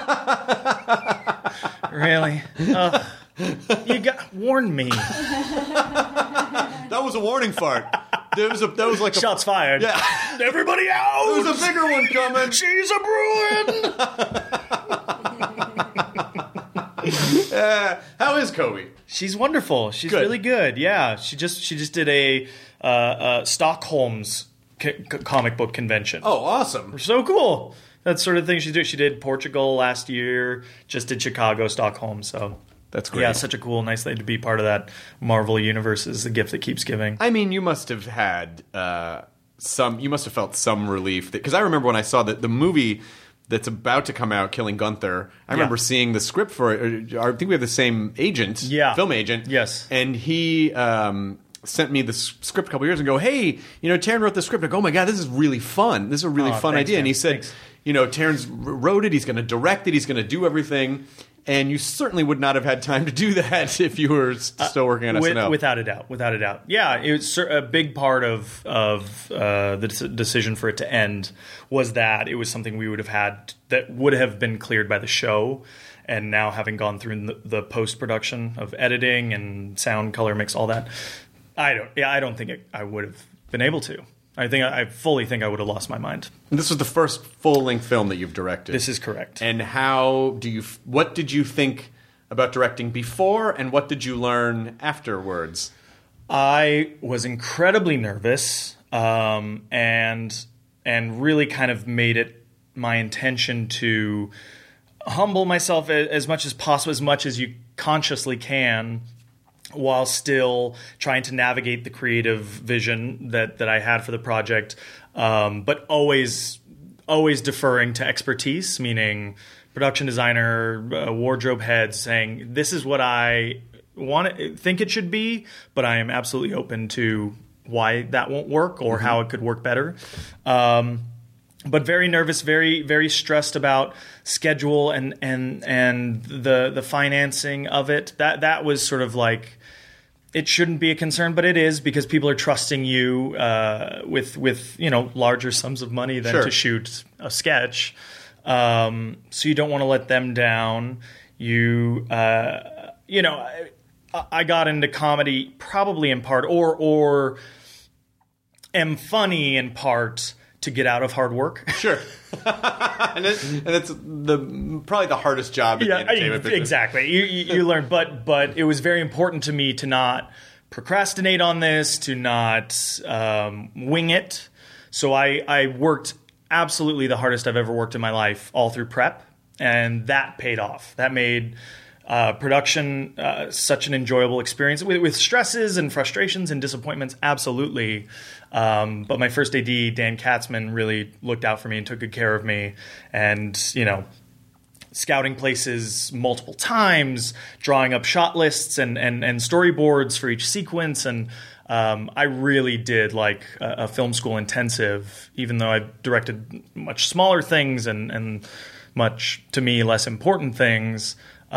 Really? You warned me. That was a warning fart. That was like shots fired. Yeah. Everybody out! There's a bigger one coming. She's a Bruin! How is Kobe? She's wonderful. She's Good. really good. Yeah, she just did a Stockholm's comic book convention. Oh, awesome. So cool. That sort of thing she did. She did Portugal last year, just did Chicago, Stockholm. So That's great. yeah, such a cool, nice thing to be part of that Marvel universe is the gift that keeps giving. I mean, you must have had you must have felt some relief. Because I remember when I saw the movie that's about to come out, Killing Gunther, I remember seeing the script for it. I think we have the same agent, film agent. Yes. And he sent me the script a couple years ago. Hey, Taron wrote the script. I go, oh my God, this is really fun. This is a really fun thanks, idea. man. And he said, Thanks. Taron's wrote it. He's going to direct it. He's going to do everything. And you certainly would not have had time to do that if you were still working on SNL. Without a doubt. Yeah, it was a big part of the decision for it to end was that it was something we would have had that would have been cleared by the show. And now having gone through the post-production of editing and sound, color mix, all that, I don't think I would have been able to. I fully think I would have lost my mind. And this was the first full-length film that you've directed. This is correct. And what did you think about directing before, and what did you learn afterwards? I was incredibly nervous, and really kind of made it my intention to humble myself as much as possible, as much as you consciously can, while still trying to navigate the creative vision that I had for the project, but always deferring to expertise, meaning production designer, wardrobe heads, saying, this is what I think it should be, but I am absolutely open to why that won't work or how it could work better. But very nervous, very, very stressed about schedule and the financing of it. That was sort of like, it shouldn't be a concern, but it is, because people are trusting you with larger sums of money than to shoot a sketch. So you don't want to let them down. I got into comedy probably in part, or am funny in part, to get out of hard work. Sure. and it's probably the hardest job in the entertainment business. Exactly. You learn, but it was very important to me to not procrastinate on this, to not wing it. So I worked absolutely the hardest I've ever worked in my life, all through prep, and that paid off. That made production such an enjoyable experience, with stresses and frustrations and disappointments, absolutely. But my first AD, Dan Katzman, really looked out for me and took good care of me. And, scouting places multiple times, drawing up shot lists and storyboards for each sequence. And I really did like a film school intensive, even though I directed much smaller things and much, to me, less important things.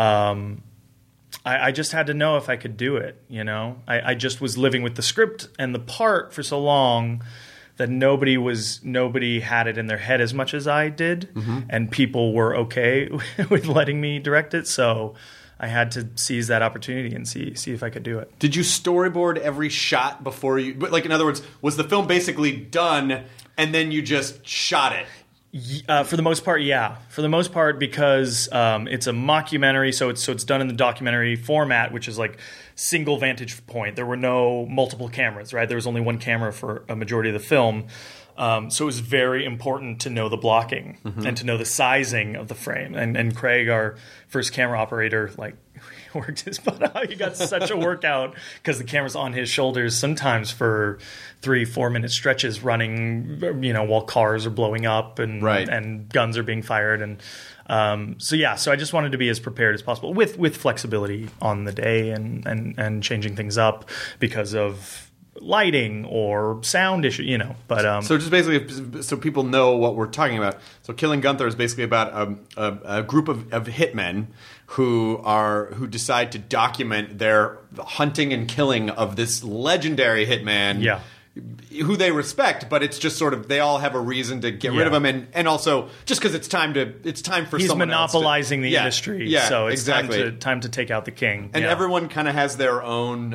I just had to know if I could do it, I just was living with the script and the part for so long that nobody had it in their head as much as I did, and people were okay with letting me direct it. So I had to seize that opportunity and see if I could do it. Did you storyboard every shot before you? But in other words, was the film basically done and then you just shot it? For the most part, yeah. For the most part, because it's a mockumentary, so it's done in the documentary format, which is like single vantage point. There were no multiple cameras, right? There was only one camera for a majority of the film. So it was very important to know the blocking and to know the sizing of the frame. And Craig, our first camera operator, worked his butt out. He got such a workout because the camera's on his shoulders sometimes for 3-4 minute stretches running, while cars are blowing up and guns are being fired. And so I just wanted to be as prepared as possible with flexibility on the day and changing things up because of lighting or sound issue, but so just basically, so people know what we're talking about. So Killing Gunther is basically about a group of hitmen who decide to document their hunting and killing of this legendary hitman. who they respect, but it's just sort of they all have a reason to get rid of him, and also just because it's time for he's someone monopolizing else the industry, so it's time to take out the king. And everyone kind of has their own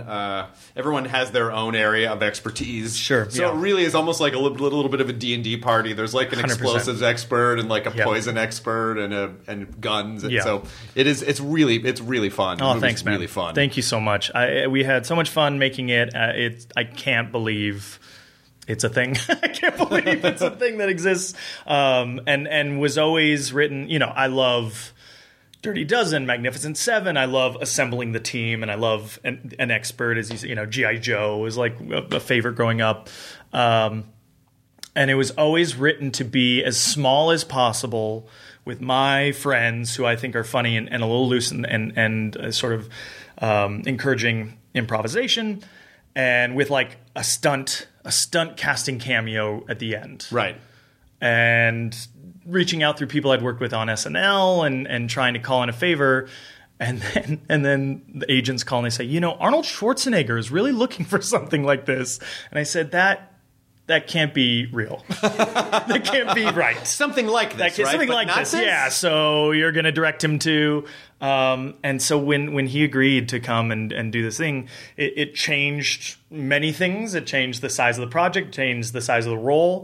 area of expertise. Sure. So it really is almost like a little bit of a D&D party. There's like an 100%. explosives expert and like a poison expert and guns. And so it's really fun. Oh, thanks, man. Really fun. Thank you so much. We had so much fun making it. I can't believe it's a thing. I can't believe it's a thing that exists. And was always written. I love Dirty Dozen, Magnificent Seven. I love assembling the team, and I love an expert. As G.I. Joe was like a favorite growing up. And it was always written to be as small as possible with my friends, who I think are funny and a little loose and sort of encouraging improvisation, and with like a stunt casting cameo at the end. Right. And reaching out through people I'd worked with on SNL and trying to call in a favor. And then the agents call and they say, Arnold Schwarzenegger is really looking for something like this. And I said, that can't be real. That can't be right. Something like this, right? Something like this, yeah. So you're going to direct him to... and so when he agreed to come and do this thing, it changed many things. It changed the size of the project, changed the size of the role.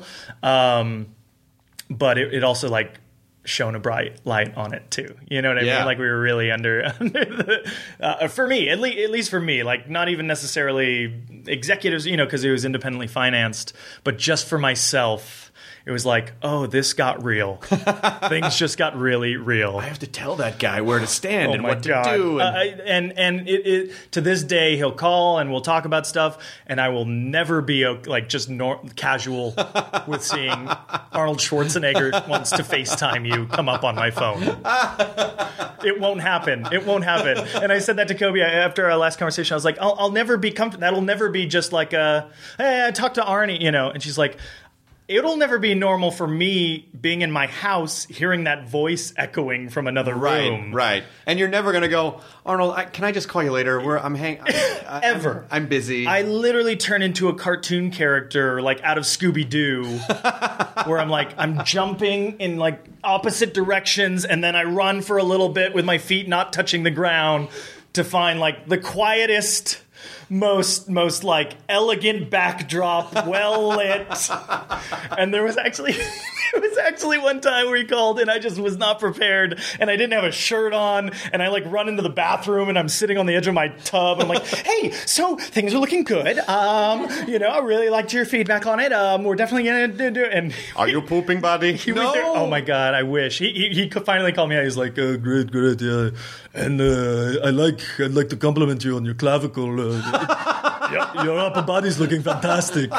But it also like shone a bright light on it too. You know what I mean? Like we were really under the, for me, at least for me, like not even necessarily executives, because it was independently financed, but just for myself. It was like, oh, this got real. Things just got really real. I have to tell that guy where to stand and what to do. And it to this day, he'll call and we'll talk about stuff, and I will never be casual with seeing Arnold Schwarzenegger wants to FaceTime you come up on my phone. It won't happen. It won't happen. And I said that to Kobe after our last conversation. I was like, I'll never be comfortable. That'll never be just like hey, I talked to Arnie, And she's like, it'll never be normal for me being in my house, hearing that voice echoing from another room. Right. And you're never going to go, Arnold, can I just call you later? Ever. I'm busy. I literally turn into a cartoon character, like out of Scooby-Doo, where I'm jumping in like opposite directions, and then I run for a little bit with my feet not touching the ground to find like the quietest... most like elegant backdrop, well lit. And there was actually one time where he called and I just was not prepared and I didn't have a shirt on and I like run into the bathroom and I'm sitting on the edge of my tub. I'm like, hey, so things are looking good. I really liked your feedback on it. We're definitely gonna do it. And are you pooping, buddy? No. Oh my God, I wish. He finally called me out. He's like, great, yeah. And I'd like to compliment you on your clavicle. Your upper body's looking fantastic.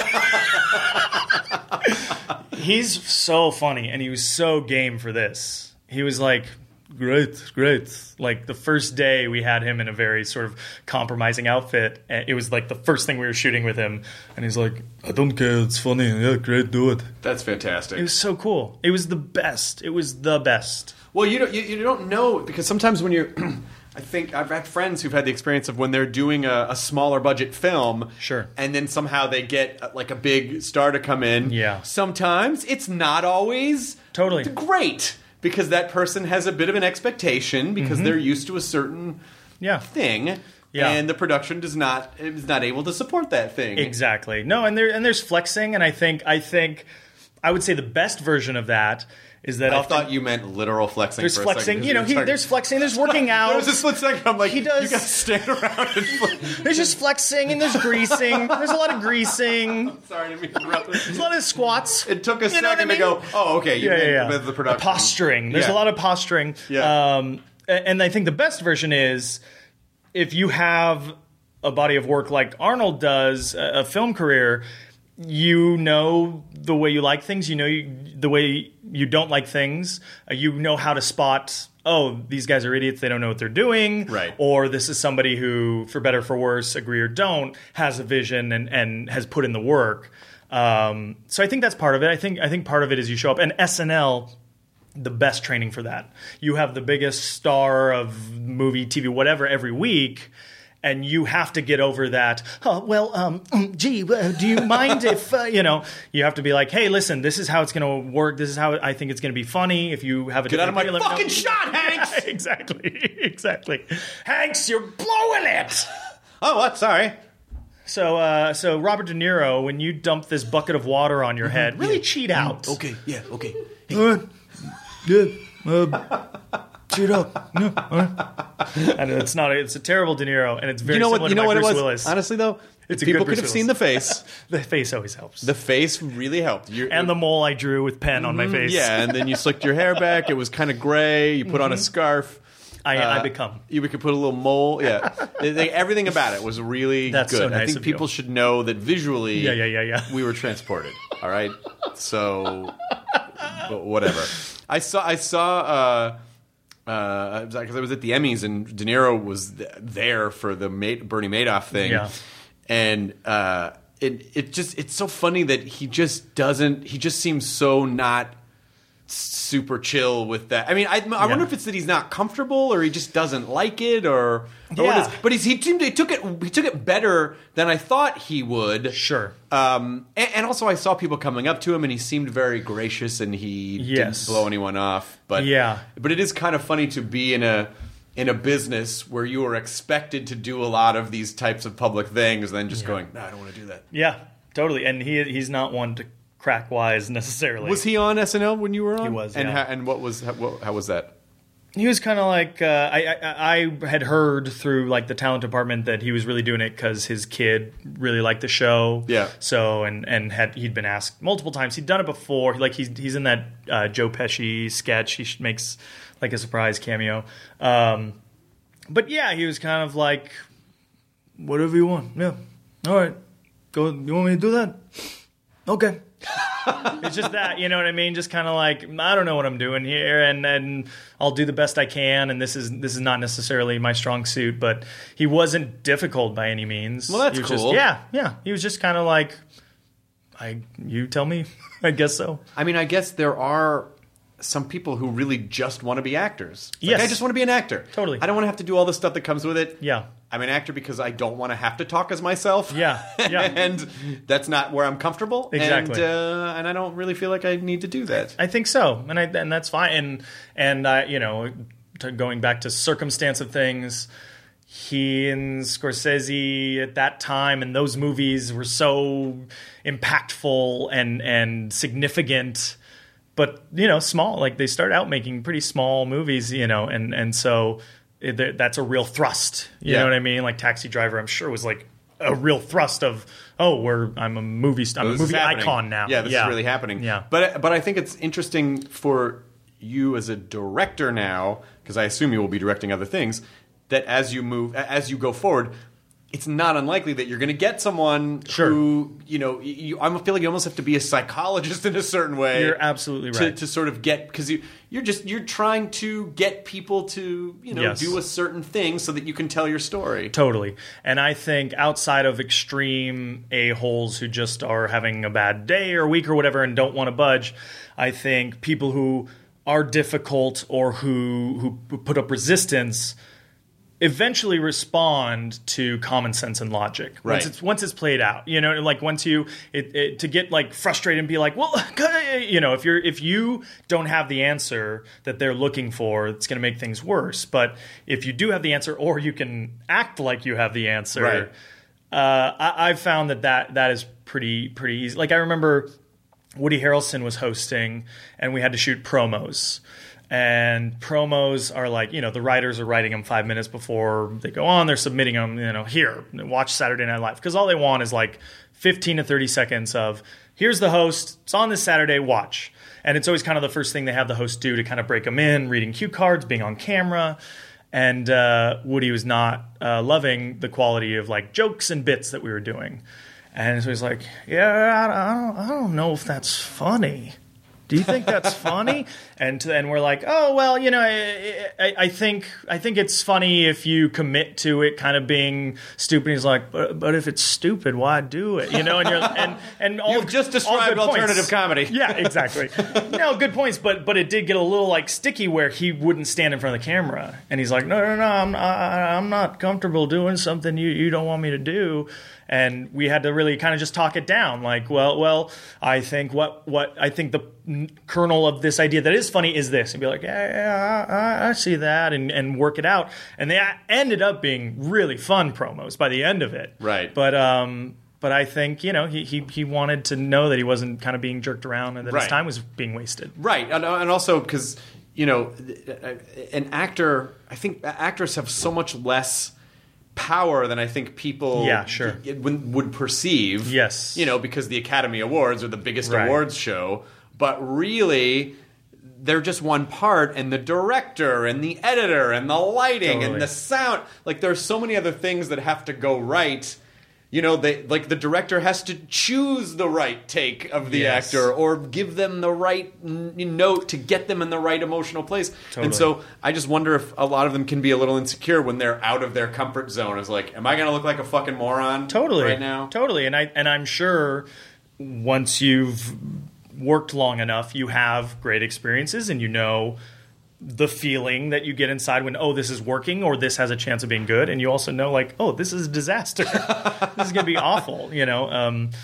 He's so funny, and he was so game for this. He was like, great. Like, the first day we had him in a very sort of compromising outfit. And it was like the first thing we were shooting with him. And he's like, I don't care, it's funny. Yeah, great, do it. That's fantastic. It was so cool. It was the best. Well, you don't know, because sometimes when you're... I think I've had friends who've had the experience of when they're doing a smaller budget film, sure, and then somehow they get like a big star to come in. Yeah. Sometimes it's not always totally great because that person has a bit of an expectation because they're used to a certain thing. Yeah. And the production is not able to support that thing. Exactly. No, and there's flexing, and I think I would say the best version of that is that I thought you meant literal flexing. There's flexing, there's flexing, there's working out. There was a split second. I'm like, he does, you guys stand around and flex. There's just flexing and there's greasing. There's a lot of greasing. I'm sorry to be interrupted. There's a lot of squats. It took a second to go, oh, okay, you meant the production. Posturing. There's a lot of posturing. Yeah. And I think the best version is if you have a body of work like Arnold does, a film career, you know the way you like things, the way you don't like things, you know how to spot, oh, these guys are idiots, they don't know what they're doing, right? Or this is somebody who, for better or for worse, agree or don't, has a vision and has put in the work. So I think that's part of it. I think part of it is you show up, and SNL, the best training for that. You have the biggest star of movie, TV, whatever every week, and you have to get over that. Gee, do you mind if You have to be like, hey, listen, this is how it's going to work. This is how I think it's going to be funny. If you have a Get out of my fucking shot, Hanks. exactly. Hanks, you're blowing it. Oh, what? Sorry. So Robert De Niro, when you dump this bucket of water on your head, really cheat out. Okay. Yeah. Okay. Good. Cheat up. I know it's not. It's a terrible De Niro, and it's very similar to Bruce Willis. Honestly, though, It's people a good could Bruce have seen Willis. the face. The face always helps. The face really helped. And the mole I drew with pen on my face. Yeah, and then you slicked your hair back. It was kind of gray. You put on a scarf. I become. You could put a little mole. Yeah, everything about it was really That's good. so nice I think of people you. should know that visually, Yeah. we were transported. All right, so but whatever. I saw because I was at the Emmys and De Niro was there for the Bernie Madoff thing. Yeah. And it's so funny that he just seems so not super chill with that. I mean, I wonder if it's that he's not comfortable or he just doesn't like it or what it is. But he took it better than I thought he would. Sure. And also I saw people coming up to him and he seemed very gracious and he didn't blow anyone off. But it is kind of funny to be in a business where you are expected to do a lot of these types of public things and then just going, no, I don't want to do that. Yeah, totally. And he's not one to crack wise necessarily. Was he on SNL when you were on? He was, And yeah. how was that? He was kind of like I had heard through like the talent department that he was really doing it because his kid really liked the show. Yeah. So he'd been asked multiple times. He'd done it before. Like he's in that Joe Pesci sketch. He makes like a surprise cameo. But yeah, he was kind of like, whatever you want. Yeah. All right. Go. You want me to do that? Okay. It's just that, you know what I mean? Just kind of like, I don't know what I'm doing here, and I'll do the best I can, and this is not necessarily my strong suit, but he wasn't difficult by any means. Well, that's he was cool. Yeah. He was just kind of like, you tell me. I guess so. I mean, I guess there are some people who really just want to be actors. It's Yes. like, I just want to be an actor. Totally. I don't want to have to do all the stuff that comes with it. Yeah. I'm an actor because I don't want to have to talk as myself. Yeah. And that's not where I'm comfortable. Exactly. And I don't really feel like I need to do that. I think so, and that's fine. And going back to circumstance of things, he and Scorsese at that time and those movies were so impactful and significant, but small. Like they start out making pretty small movies, and so that's a real thrust. You know what I mean? Like Taxi Driver, I'm sure was like a real thrust of I'm a movie star, I'm a movie icon now. Yeah, this is really happening. Yeah, but I think it's interesting for you as a director now, because I assume you will be directing other things, that as you go forward, it's not unlikely that you're going to get someone who, I feel like you almost have to be a psychologist in a certain way. You're absolutely right. To sort of get, because you're trying to get people to, do a certain thing so that you can tell your story. Totally. And I think outside of extreme a-holes who just are having a bad day or week or whatever and don't want to budge, I think people who are difficult or who put up resistance eventually respond to common sense and logic once it's played out. Like once you to get like frustrated and be like, well, if you don't have the answer that they're looking for, it's going to make things worse. But if you do have the answer, or you can act like you have the answer, I've found that is pretty easy. Like I remember Woody Harrelson was hosting, and we had to shoot promos. And promos are like, the writers are writing them 5 minutes before they go on. They're submitting them, here, watch Saturday Night Live. Because all they want is like 15 to 30 seconds of, here's the host, it's on this Saturday, watch. And it's always kind of the first thing they have the host do to kind of break them in, reading cue cards, being on camera. And Woody was not loving the quality of like jokes and bits that we were doing. And so he's like, I don't know if that's funny. Do you think that's funny? And we're like, oh, well, you know, I think it's funny if you commit to it kind of being stupid. He's like, but if it's stupid, why do it? You know, and all You've just described alternative comedy. Yeah, exactly. No, good points, but it did get a little like sticky where he wouldn't stand in front of the camera, and he's like, no, I'm not comfortable doing something you don't want me to do. And we had to really kind of just talk it down. Like, well, I think what I think the kernel of this idea that is funny is this, and be like, yeah, I see that, and work it out. And they ended up being really fun promos by the end of it. Right. But I think, you know, he wanted to know that he wasn't kind of being jerked around and that his time was being wasted. Right, and also because, you know, an actor, I think actors have so much less power than I think people would perceive. Yes. You know, because the Academy Awards are the biggest awards show, but really they're just one part, and the director and the editor and the lighting and the sound, like there's so many other things that have to go right. You know, the director has to choose the right take of the actor or give them the right note to get them in the right emotional place. Totally. And so I just wonder if a lot of them can be a little insecure when they're out of their comfort zone. It's like, am I going to look like a fucking moron right now? Totally. And I'm sure once you've worked long enough, you have great experiences and you know the feeling that you get inside when, oh, this is working or this has a chance of being good. And you also know, like, oh, this is a disaster. This is going to be awful, you know.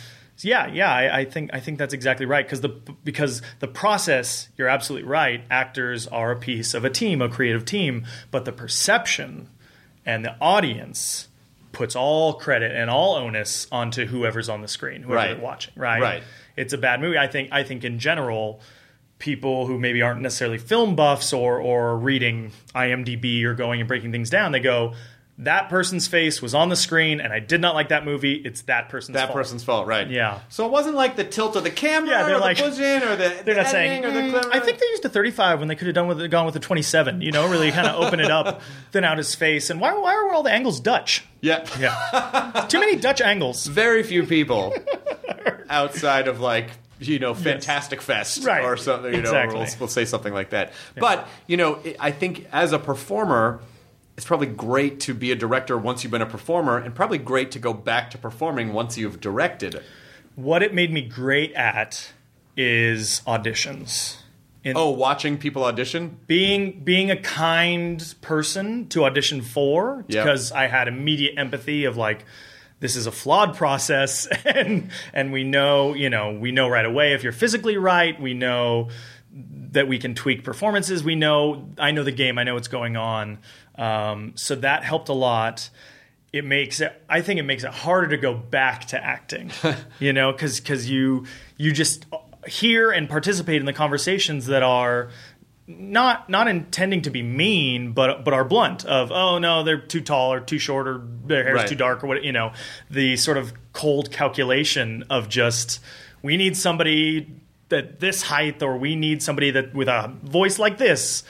I think that's exactly right. Because the process, you're absolutely right. Actors are a piece of a team, a creative team. But the perception and the audience puts all credit and all onus onto whoever's on the screen, whoever they're watching, right? It's a bad movie. I think in general, people who maybe aren't necessarily film buffs or reading IMDb or going and breaking things down, they go, that person's face was on the screen and I did not like that movie. It's that person's fault. That person's fault, right. Yeah. So it wasn't like the tilt of the camera or the push-in or the they're not editing saying, or the clever. I think they used a 35 when they could have gone with a 27, you know, really kind of open it up, thin out his face. And why are all the angles Dutch? Yeah. Too many Dutch angles. Very few people outside of like, you know, Fantastic Fest or something, you know, we'll say something like that. Yeah. But, you know, I think as a performer, it's probably great to be a director once you've been a performer, and probably great to go back to performing once you've directed. What it made me great at is auditions. Watching people audition? Being a kind person to audition for, because I had immediate empathy of like, this is a flawed process, and we know right away if you're physically right. We know that we can tweak performances. I know the game. I know what's going on. So that helped a lot. I think it makes it harder to go back to acting, you know, because you just hear and participate in the conversations that are not intending to be mean, but are blunt of, oh no, they're too tall or too short or their hair's too dark or what, you know, the sort of cold calculation of just, we need somebody that this height, or we need somebody that with a voice like this,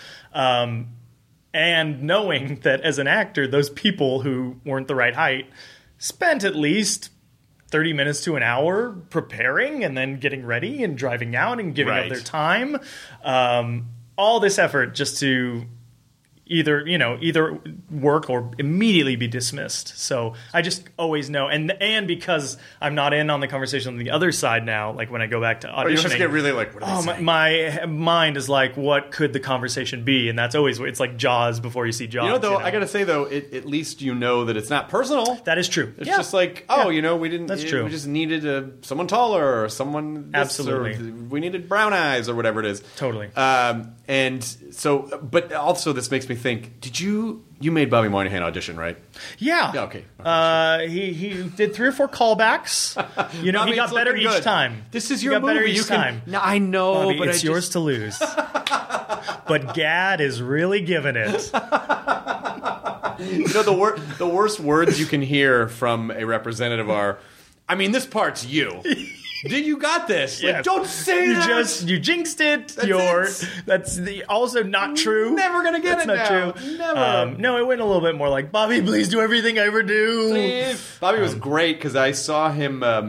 and knowing that as an actor, those people who weren't the right height spent at least 30 minutes to an hour preparing and then getting ready and driving out and giving up their time. All this effort just to either work or immediately be dismissed. So I just always know, and because I'm not in on the conversation on the other side now, like when I go back to auditioning, you just get really like, what are they saying? My mind is like, what could the conversation be? And that's always, it's like Jaws before you see Jaws. You know, though, I gotta say though, at least you know that it's not personal. That is true. It's just like, you know, we didn't. That's true. We just needed someone taller or someone. Absolutely. Or we needed brown eyes or whatever it is. Totally. And so, but also this makes me think, did you made Bobby Moynihan audition, right? Yeah. Okay. He did 3 or 4 callbacks. You know, he got better each time. This is your movie. You can. No, I know, Bobby, but it's yours to lose. But Gad is really giving it. You know, the worst words you can hear from a representative are, I mean, this part's you. You got this. Yes. Like, don't say that. You jinxed it. That's also not true. Never gonna get That's it. Not true. Never. No, it went a little bit more like, Bobby, please do everything I ever do. Please. Bobby was great because I saw him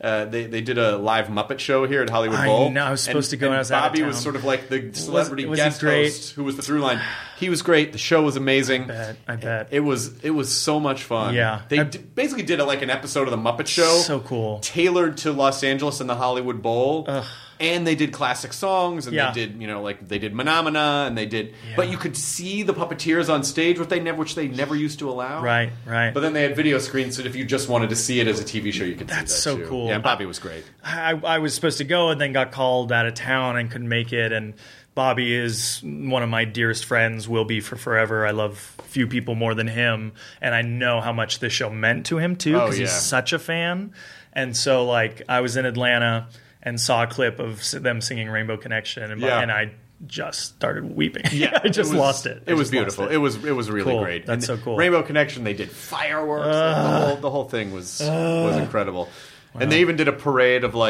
They did a live Muppet show here at Hollywood I Bowl. know, I was supposed to go and I was out of Bobby was town. sort of like the celebrity Was he guest great? host who was the through line. He was great. The show was amazing. I bet. It was so much fun. Yeah. They basically did like an episode of the Muppet Show. So cool. Tailored to Los Angeles and the Hollywood Bowl. And they did classic songs, and Yeah. they did, they did Manamana, and they did. But you could see the puppeteers on stage, which they never used to allow. Right. But then they had video screens, so if you just wanted to see it as a TV show, you could see that. That's so too. cool. Yeah, and Bobby was great. I was supposed to go and then got called out of town and couldn't make it. And Bobby is one of my dearest friends, will be for forever. I love few people more than him. And I know how much this show meant to him, too, because he's such a fan. And so, I was in Atlanta and saw a clip of them singing Rainbow Connection, and I just started weeping. Yeah, I just lost it. It was beautiful. It was really Cool. great. That's so cool. Rainbow Connection. They did fireworks. The whole thing was incredible. Wow. And they even did a parade of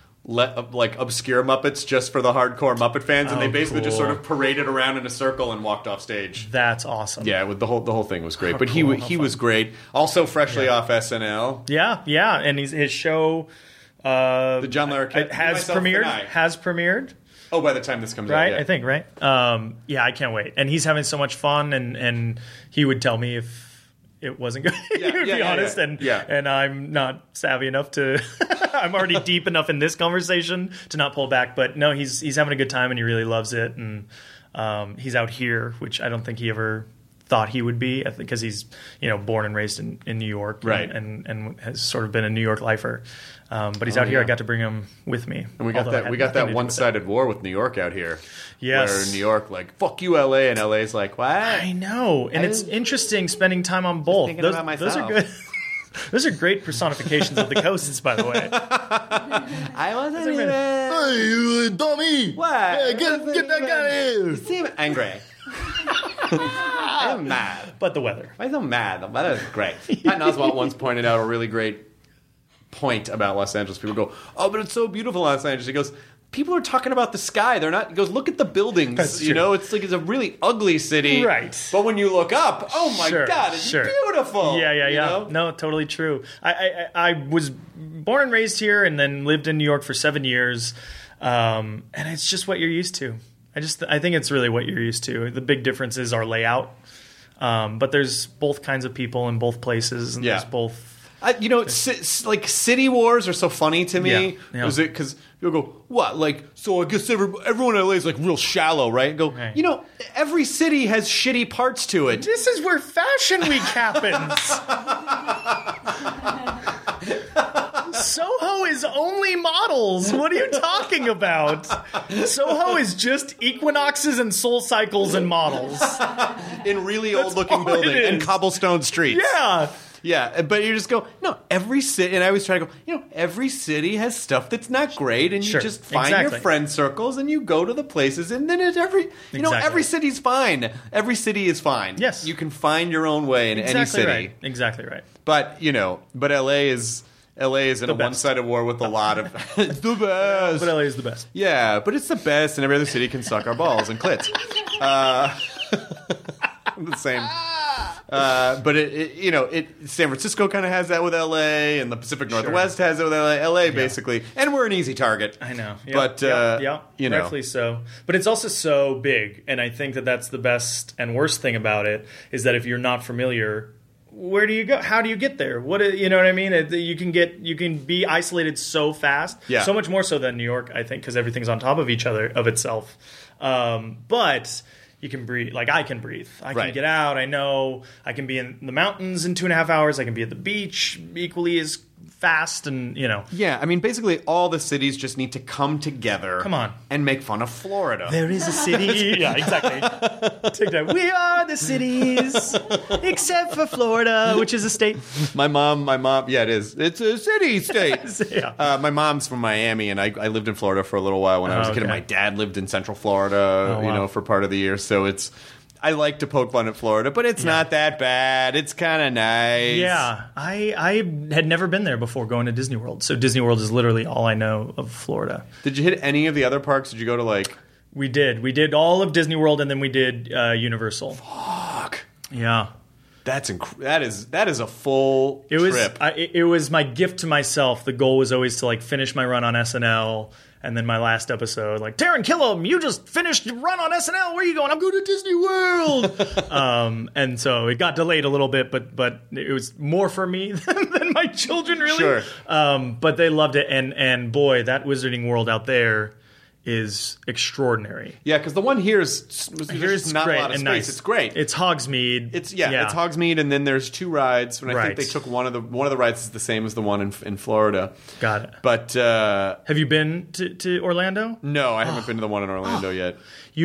obscure Muppets just for the hardcore Muppet fans, and they basically just sort of paraded around in a circle and walked off stage. That's awesome. Yeah, the whole thing was great. But he was great. Also freshly off SNL. Yeah, and his show. The John Larroquette has premiered. Oh, by the time this comes out, right? I think, right? I can't wait. And he's having so much fun, and he would tell me if it wasn't good. He would be honest, and I'm not savvy enough to. I'm already deep enough in this conversation to not pull back. But no, he's having a good time, and he really loves it. And he's out here, which I don't think he ever thought he would be, because he's born and raised in New York, right, and has sort of been a New York lifer. But he's out here. I got to bring him with me. And we got that one-sided war with New York out here. Yes. Where New York fuck you LA, and LA's like, what? I know. And it's interesting spending time on both. Those are good. Those are great personifications of the coasts, by the way. I wasn't even... Hey, you dummy! What? Yeah, get that guy in! You seem angry. I'm mad. But the weather. Why so mad? The weather's great. Pat Oswalt once pointed out a really great point about Los Angeles. People go, oh, but it's so beautiful in Los Angeles. He goes, people are talking about the sky. They're not. He goes, look at the buildings. That's true. It's a really ugly city. Right. But when you look up, oh my God, it's beautiful. Yeah. No, totally true. I was born and raised here and then lived in New York for 7 years. And it's just what you're used to. I think it's really what you're used to. The big difference is our layout. But there's both kinds of people in both places, and there's both. City wars are so funny to me. Yeah. Is it because you'll go, what? So I guess everyone in LA is real shallow, right? And go, every city has shitty parts to it. This is where Fashion Week happens. Soho is only models. What are you talking about? Soho is just equinoxes and soul cycles and models. In really old-looking buildings and cobblestone streets. Yeah. Yeah, but you just go, no, every city, and I always try to go, every city has stuff that's not great, and you just find your friend circles, and you go to the places, and then every city's fine. Every city is fine. Yes. You can find your own way in any city. Right. Exactly right. But, but LA is in a one-sided war with a lot of... It's the best. But LA is the best. Yeah, but it's the best, and every other city can suck our balls and clits. The same. But San Francisco kind of has that with LA, and the Pacific Northwest has it with LA basically, and we're an easy target. I know, but rightfully so. But it's also so big, and I think that's the best and worst thing about it is that if you're not familiar, where do you go? How do you get there? What I mean? You can be isolated so fast, so much more so than New York, I think, because everything's on top of each other of itself. But you can breathe. I can breathe. I can get out. I know I can be in the mountains in 2.5 hours. I can be at the beach equally as fast, and Yeah, I mean, basically, all the cities just need to come together. Come on. And make fun of Florida. There is a city. Yeah, exactly. Take that. We are the cities, except for Florida, which is a state. My mom. Yeah, it is. It's a city-state. Yeah. My mom's from Miami, and I lived in Florida for a little while when I was a kid. And my dad lived in Central Florida, for part of the year. So I like to poke fun at Florida, but it's not that bad. It's kind of nice. Yeah. I had never been there before going to Disney World. So Disney World is literally all I know of Florida. Did you hit any of the other parks? Did you go to We did. We did all of Disney World, and then we did Universal. Fuck. Yeah. That is a full trip. It was my gift to myself. The goal was always to like finish my run on SNL. And then my last episode, like, Taran Killam, you just finished your run on SNL. Where are you going? I'm going to Disney World. And so it got delayed a little bit, but it was more for me than my children, really. Sure. But they loved it. And boy, that Wizarding World out there is extraordinary. Yeah, because the one here is not great a lot of and space. nice. It's great. It's Hogsmeade. It's Hogsmeade, and then there's 2 rides. And I Right. think they took one of the rides is the same as the one in Florida. Got it. But Have you been to Orlando? no, I haven't been to the one in Orlando yet.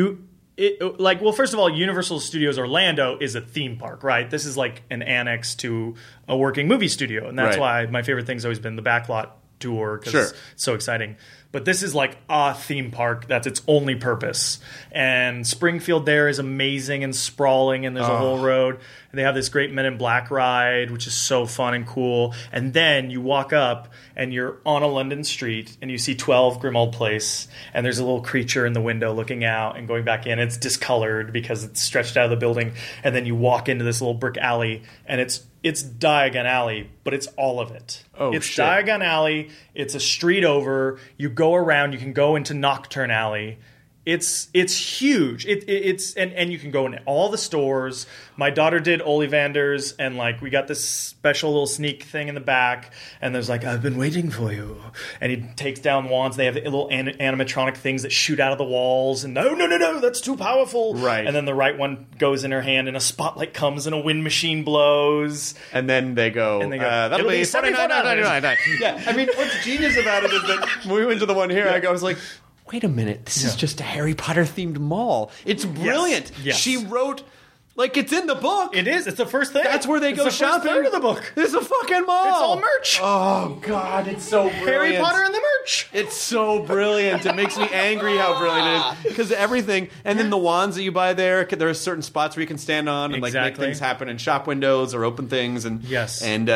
First of all, Universal Studios Orlando is a theme park, right? This is like an annex to a working movie studio, and that's Right. why my favorite thing's always been the backlot tour because Sure. it's so exciting. But this is like a theme park that's its only purpose. And Springfield there is amazing and sprawling, and there's a whole road. And they have this great Men in Black ride, which is so fun and cool. And then you walk up, and you're on a London street, and you see 12 Grimmauld Place, and there's a little creature in the window looking out and going back in. It's discolored because it's stretched out of the building. And then you walk into this little brick alley, and it's Diagon Alley, but it's all of it. Oh, it's shit. Diagon Alley. It's a street over. You go around. You can go into Nocturne Alley. It's huge. It's and you can go in all the stores. My daughter did Ollivanders, and like we got this special little sneak thing in the back, and there's like, I've been waiting for you. And he takes down wands. They have little animatronic things that shoot out of the walls, and no, that's too powerful. Right. And then the right one goes in her hand, and a spotlight comes, and a wind machine blows. And then they go, that'll "It'll be be $74." Yeah, I mean, what's genius about it is that when we went to the one here, I was like, wait a minute, this is just a Harry Potter themed mall. It's brilliant. Yes. She wrote, like, it's in the book. It is. It's the first thing. That's where they go It's the shopping. First third of the book. It's a fucking mall. It's all merch. Oh, God, it's so brilliant. Harry Potter and the merch. It's so brilliant. It makes me angry how brilliant it is. Because everything, and then the wands that you buy there are certain spots where you can stand on and like make Exactly. things happen in shop windows or open things. And Yes. and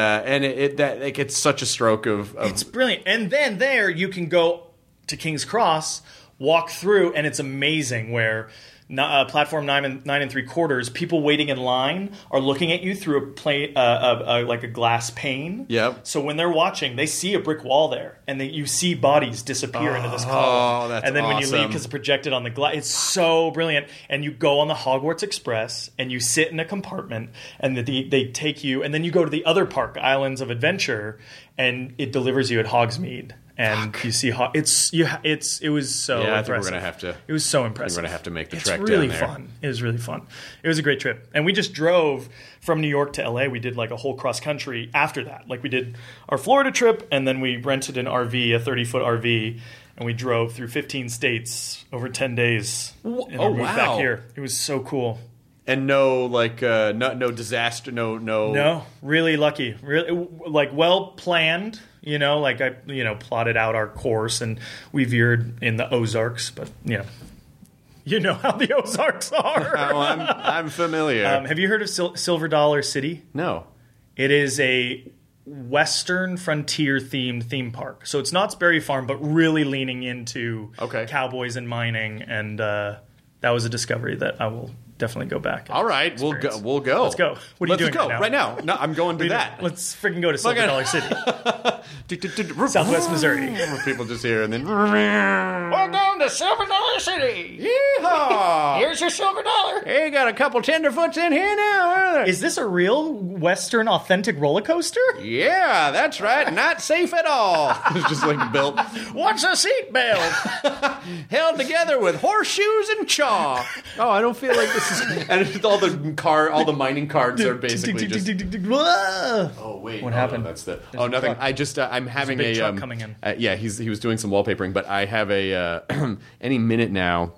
it's such a stroke of It's brilliant. And then there you can go to King's Cross, walk through, and it's amazing where platform 9 and 3/4, people waiting in line are looking at you through like a glass pane. Yep. So when they're watching, they see a brick wall there, and you see bodies disappear into this column. that's and then when you leave, awesome. because it's projected on the glass, it's so brilliant. And you go on the Hogwarts Express, and you sit in a compartment, and they take you, and then you go to the other park, Islands of Adventure, and it delivers you at Hogsmeade. And you see, it was so Yeah, I think we're impressive. gonna have to- It was so impressive. we're gonna have to make the It's trek down really there. fun. It was really fun. It was a great trip, and we just drove from New York to LA. We did like a whole cross country after that. Like we did our Florida trip, and then we rented an RV, a 30-foot RV, and we drove through 15 states over 10 days. And then moved back wow. here. It was so cool. and no disaster, No, really lucky. Really, like well planned. You know, like I plotted out our course, and we veered in the Ozarks, but you know how the Ozarks are. Oh, I'm familiar. Have you heard of Silver Dollar City? No. It is a Western frontier themed theme park. So it's Knott's Berry Farm, but really leaning into cowboys and mining, and that was a discovery that I will definitely go back. All right, we'll go. Let's go. What are you doing right now? No, I'm going to that. Let's freaking go to Silver Dollar City, Southwest Missouri. People just hear and then. Welcome to Silver Dollar City. Yeehaw! Here's your silver dollar. Hey, got a couple tenderfoots in here now. Is this a real Western authentic roller coaster? Yeah, that's right. Not safe at all. It's just like built, What's a seatbelt? held together with horseshoes and chalk. Oh, I don't feel like this is. And it's all the mining cards are basically just. Whoa. Oh wait, What happened? No, that's the. There's a Nothing. truck. I just I'm having big a truck coming in. Yeah, he was doing some wallpapering, but I have a any minute now.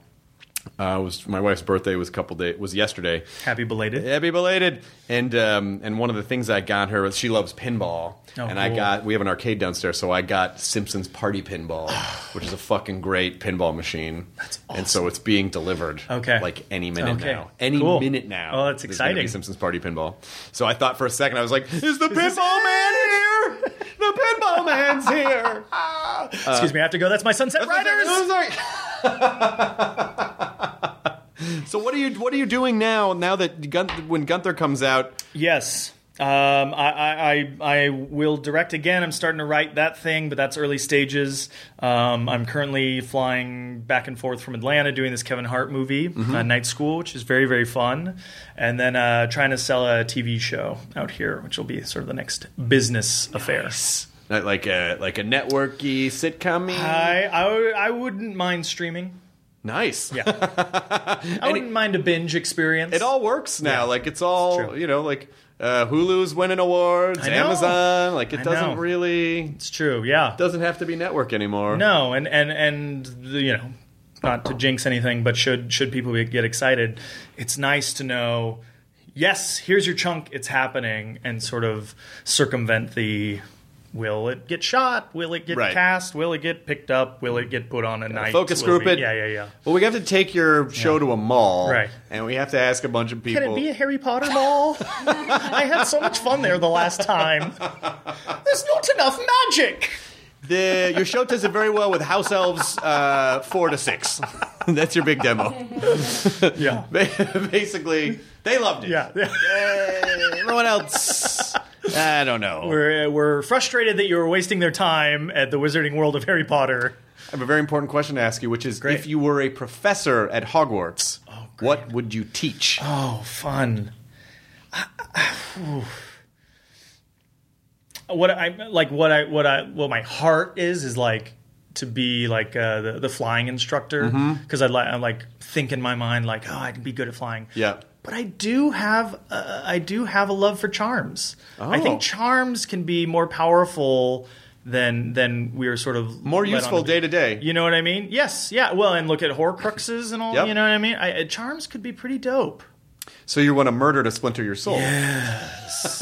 Was my wife's birthday was yesterday. Happy belated. Happy belated. And one of the things I got her was she loves pinball. Oh, and cool. we have an arcade downstairs, so I got Simpsons Party Pinball, which is a fucking great pinball machine. That's awesome. And so it's being delivered like any minute now. Any Cool. minute now. Oh, that's there's gonna be exciting. Simpsons Party Pinball. So I thought for a second, I was like, is the pinball man here? The pinball man's here. Excuse me, I have to go. That's my Sunset Riders. So what are you doing now that when Gunther comes out? Yes. I will direct again. I'm starting to write that thing, but that's early stages. I'm currently flying back and forth from Atlanta doing this Kevin Hart movie, Night School, which is very, very fun. And then trying to sell a TV show out here, which will be sort of the next business affair. Like a networky sitcom-y? I wouldn't mind streaming. Nice. Yeah. I wouldn't mind a binge experience. It all works now. Yeah. Like, it's all, like Hulu's winning awards, Amazon. Like, it doesn't really... It's true, yeah. It doesn't have to be network anymore. No, and not to jinx anything, but should people get excited, it's nice to know, yes, here's your chunk, it's happening, and sort of circumvent the... Will it get shot? Will it get cast? Will it get picked up? Will it get put on a night? Focus group it. Yeah. Well, we have to take your show to a mall. Right. And we have to ask a bunch of people. Can it be a Harry Potter mall? I had so much fun there the last time. There's not enough magic. Your show does it very well with house elves 4 to 6. That's your big demo. Yeah. Basically, they loved it. Yeah. Everyone else... I don't know. We're frustrated that you were wasting their time at the Wizarding World of Harry Potter. I have a very important question to ask you, which is, if you were a professor at Hogwarts, what would you teach? Oh, fun. What my heart is like to be like the flying instructor, because I like think in my mind like, oh, I can be good at flying. Yeah. But I do have a love for charms. Oh. I think charms can be more powerful than we're sort of more useful day to day. You know what I mean? Yes, yeah. Well, and look at Horcruxes and all. Yep. You know what I mean? Charms could be pretty dope. So you want a murder to splinter your soul? Yes.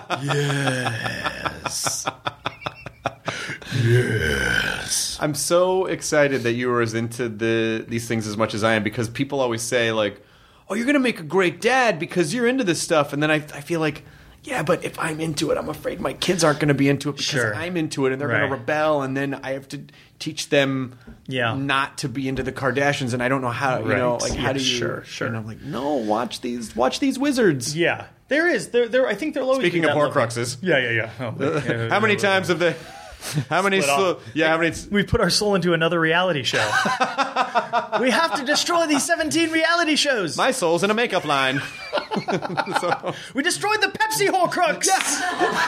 Yes. I'm so excited that you were as into these things as much as I am, because people always say like, oh, you're going to make a great dad because you're into this stuff. And then I feel like, yeah, but if I'm into it, I'm afraid my kids aren't going to be into it because I'm into it, and they're going to rebel. And then I have to teach them not to be into the Kardashians. And I don't know how, how do you... Sure. And I'm like, no, watch these wizards. Yeah. There is. I think there'll always Speaking be of Horcruxes. Yeah. Oh, how many times have they... How many we put our soul into another reality show. We have to destroy these 17 reality shows. My soul's in a makeup line. We destroyed the Pepsi Horcrux. Yes.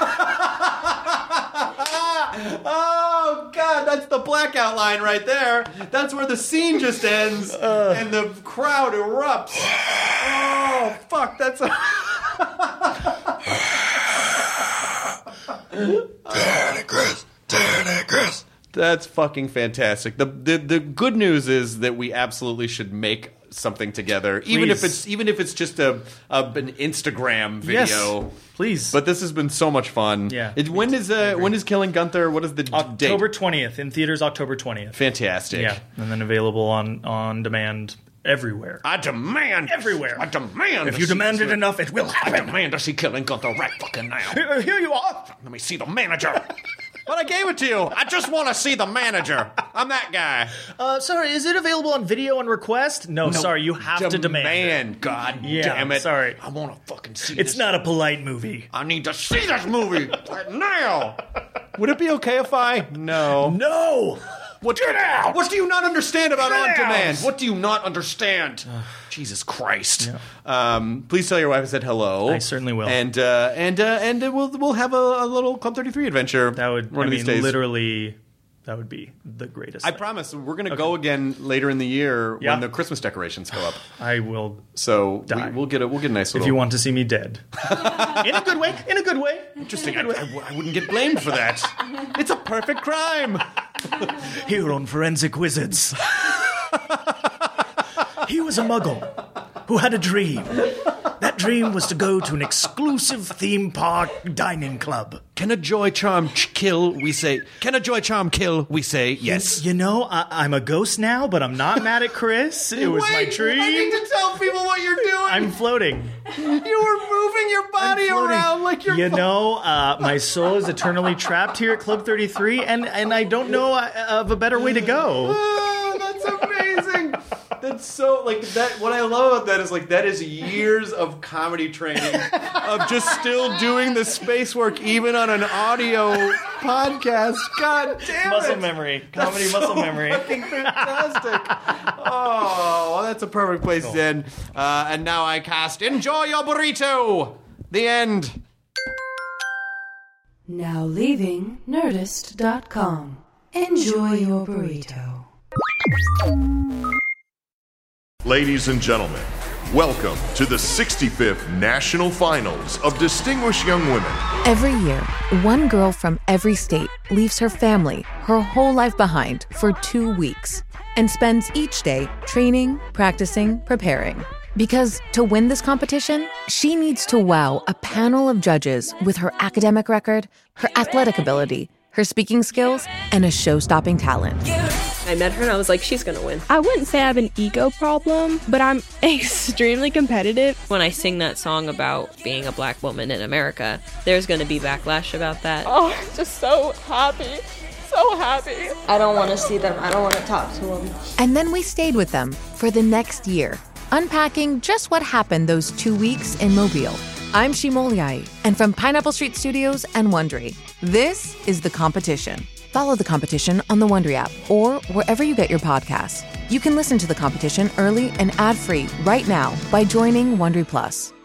Oh God, that's the blackout line right there. That's where the scene just ends and the crowd erupts. Oh fuck, that's Chris. That's fucking fantastic. The good news is that we absolutely should make something together, even if it's just an Instagram video. Yes, please. But this has been so much fun. Yeah. When is Killing Gunther? What is the October date? 20th in theaters. October 20th. Fantastic. Yeah, and then available on demand everywhere. I demand everywhere. I demand. If you demand it enough, it will happen. I demand to see Killing Gunther right fucking now. Here you are. Let me see the manager. But I gave it to you. I just want to see the manager. I'm that guy. Sorry, is it available on video and request? No, sorry, you have to demand. God damn it. Sorry. I want to fucking see It's not a polite movie. I need to see this movie right now. Would it be okay if I? No. Get out! What do you not understand about on demand? What do you not understand? Jesus Christ! Yeah. Please tell your wife I said hello. I certainly will. And we'll have a little Club 33 adventure. That would one of these days. Literally. That would be the greatest I thing. promise. We're going to go again later in the year when the Christmas decorations go up. I will. So die. We'll get a nice little. If you want to see me dead, in a good way. Interesting. I wouldn't get blamed for that. It's a perfect crime. Here on Forensic Wizards, he was a muggle who had a dream. That dream was to go to an exclusive theme park dining club. Can a joy charm kill? We say. Can a joy charm kill? We say yes. You know, I'm a ghost now, but I'm not mad at Chris. It was my dream. I need to tell people what you're doing. I'm floating. You were moving your body around like you're. My soul is eternally trapped here at Club 33, and I don't know of a better way to go. Oh, that's amazing. That's so like that. What I love about that is like that is years of comedy training of just still doing the space work even on an audio podcast. God damn Muscle it! memory, comedy muscle memory. Fucking fantastic. Oh, well, that's a perfect place to end. And now I cast Enjoy Your Burrito. The end. Now leaving Nerdist.com. Enjoy your burrito. Ladies and gentlemen, welcome to the 65th National Finals of Distinguished Young Women. Every year, one girl from every state leaves her family, her whole life behind for 2 weeks and spends each day training, practicing, preparing. Because to win this competition, she needs to wow a panel of judges with her academic record, her athletic ability, her speaking skills, and a show-stopping talent. I met her and I was like, she's gonna win. I wouldn't say I have an ego problem, but I'm extremely competitive. When I sing that song about being a black woman in America, there's gonna be backlash about that. Oh, just so happy. So happy. I don't want to see them. I don't want to talk to them. And then we stayed with them for the next year, unpacking just what happened those 2 weeks in Mobile. I'm Shimol Yai, and from Pineapple Street Studios and Wondery, this is The Competition. Follow The Competition on the Wondery app or wherever you get your podcasts. You can listen to The Competition early and ad-free right now by joining Wondery Plus.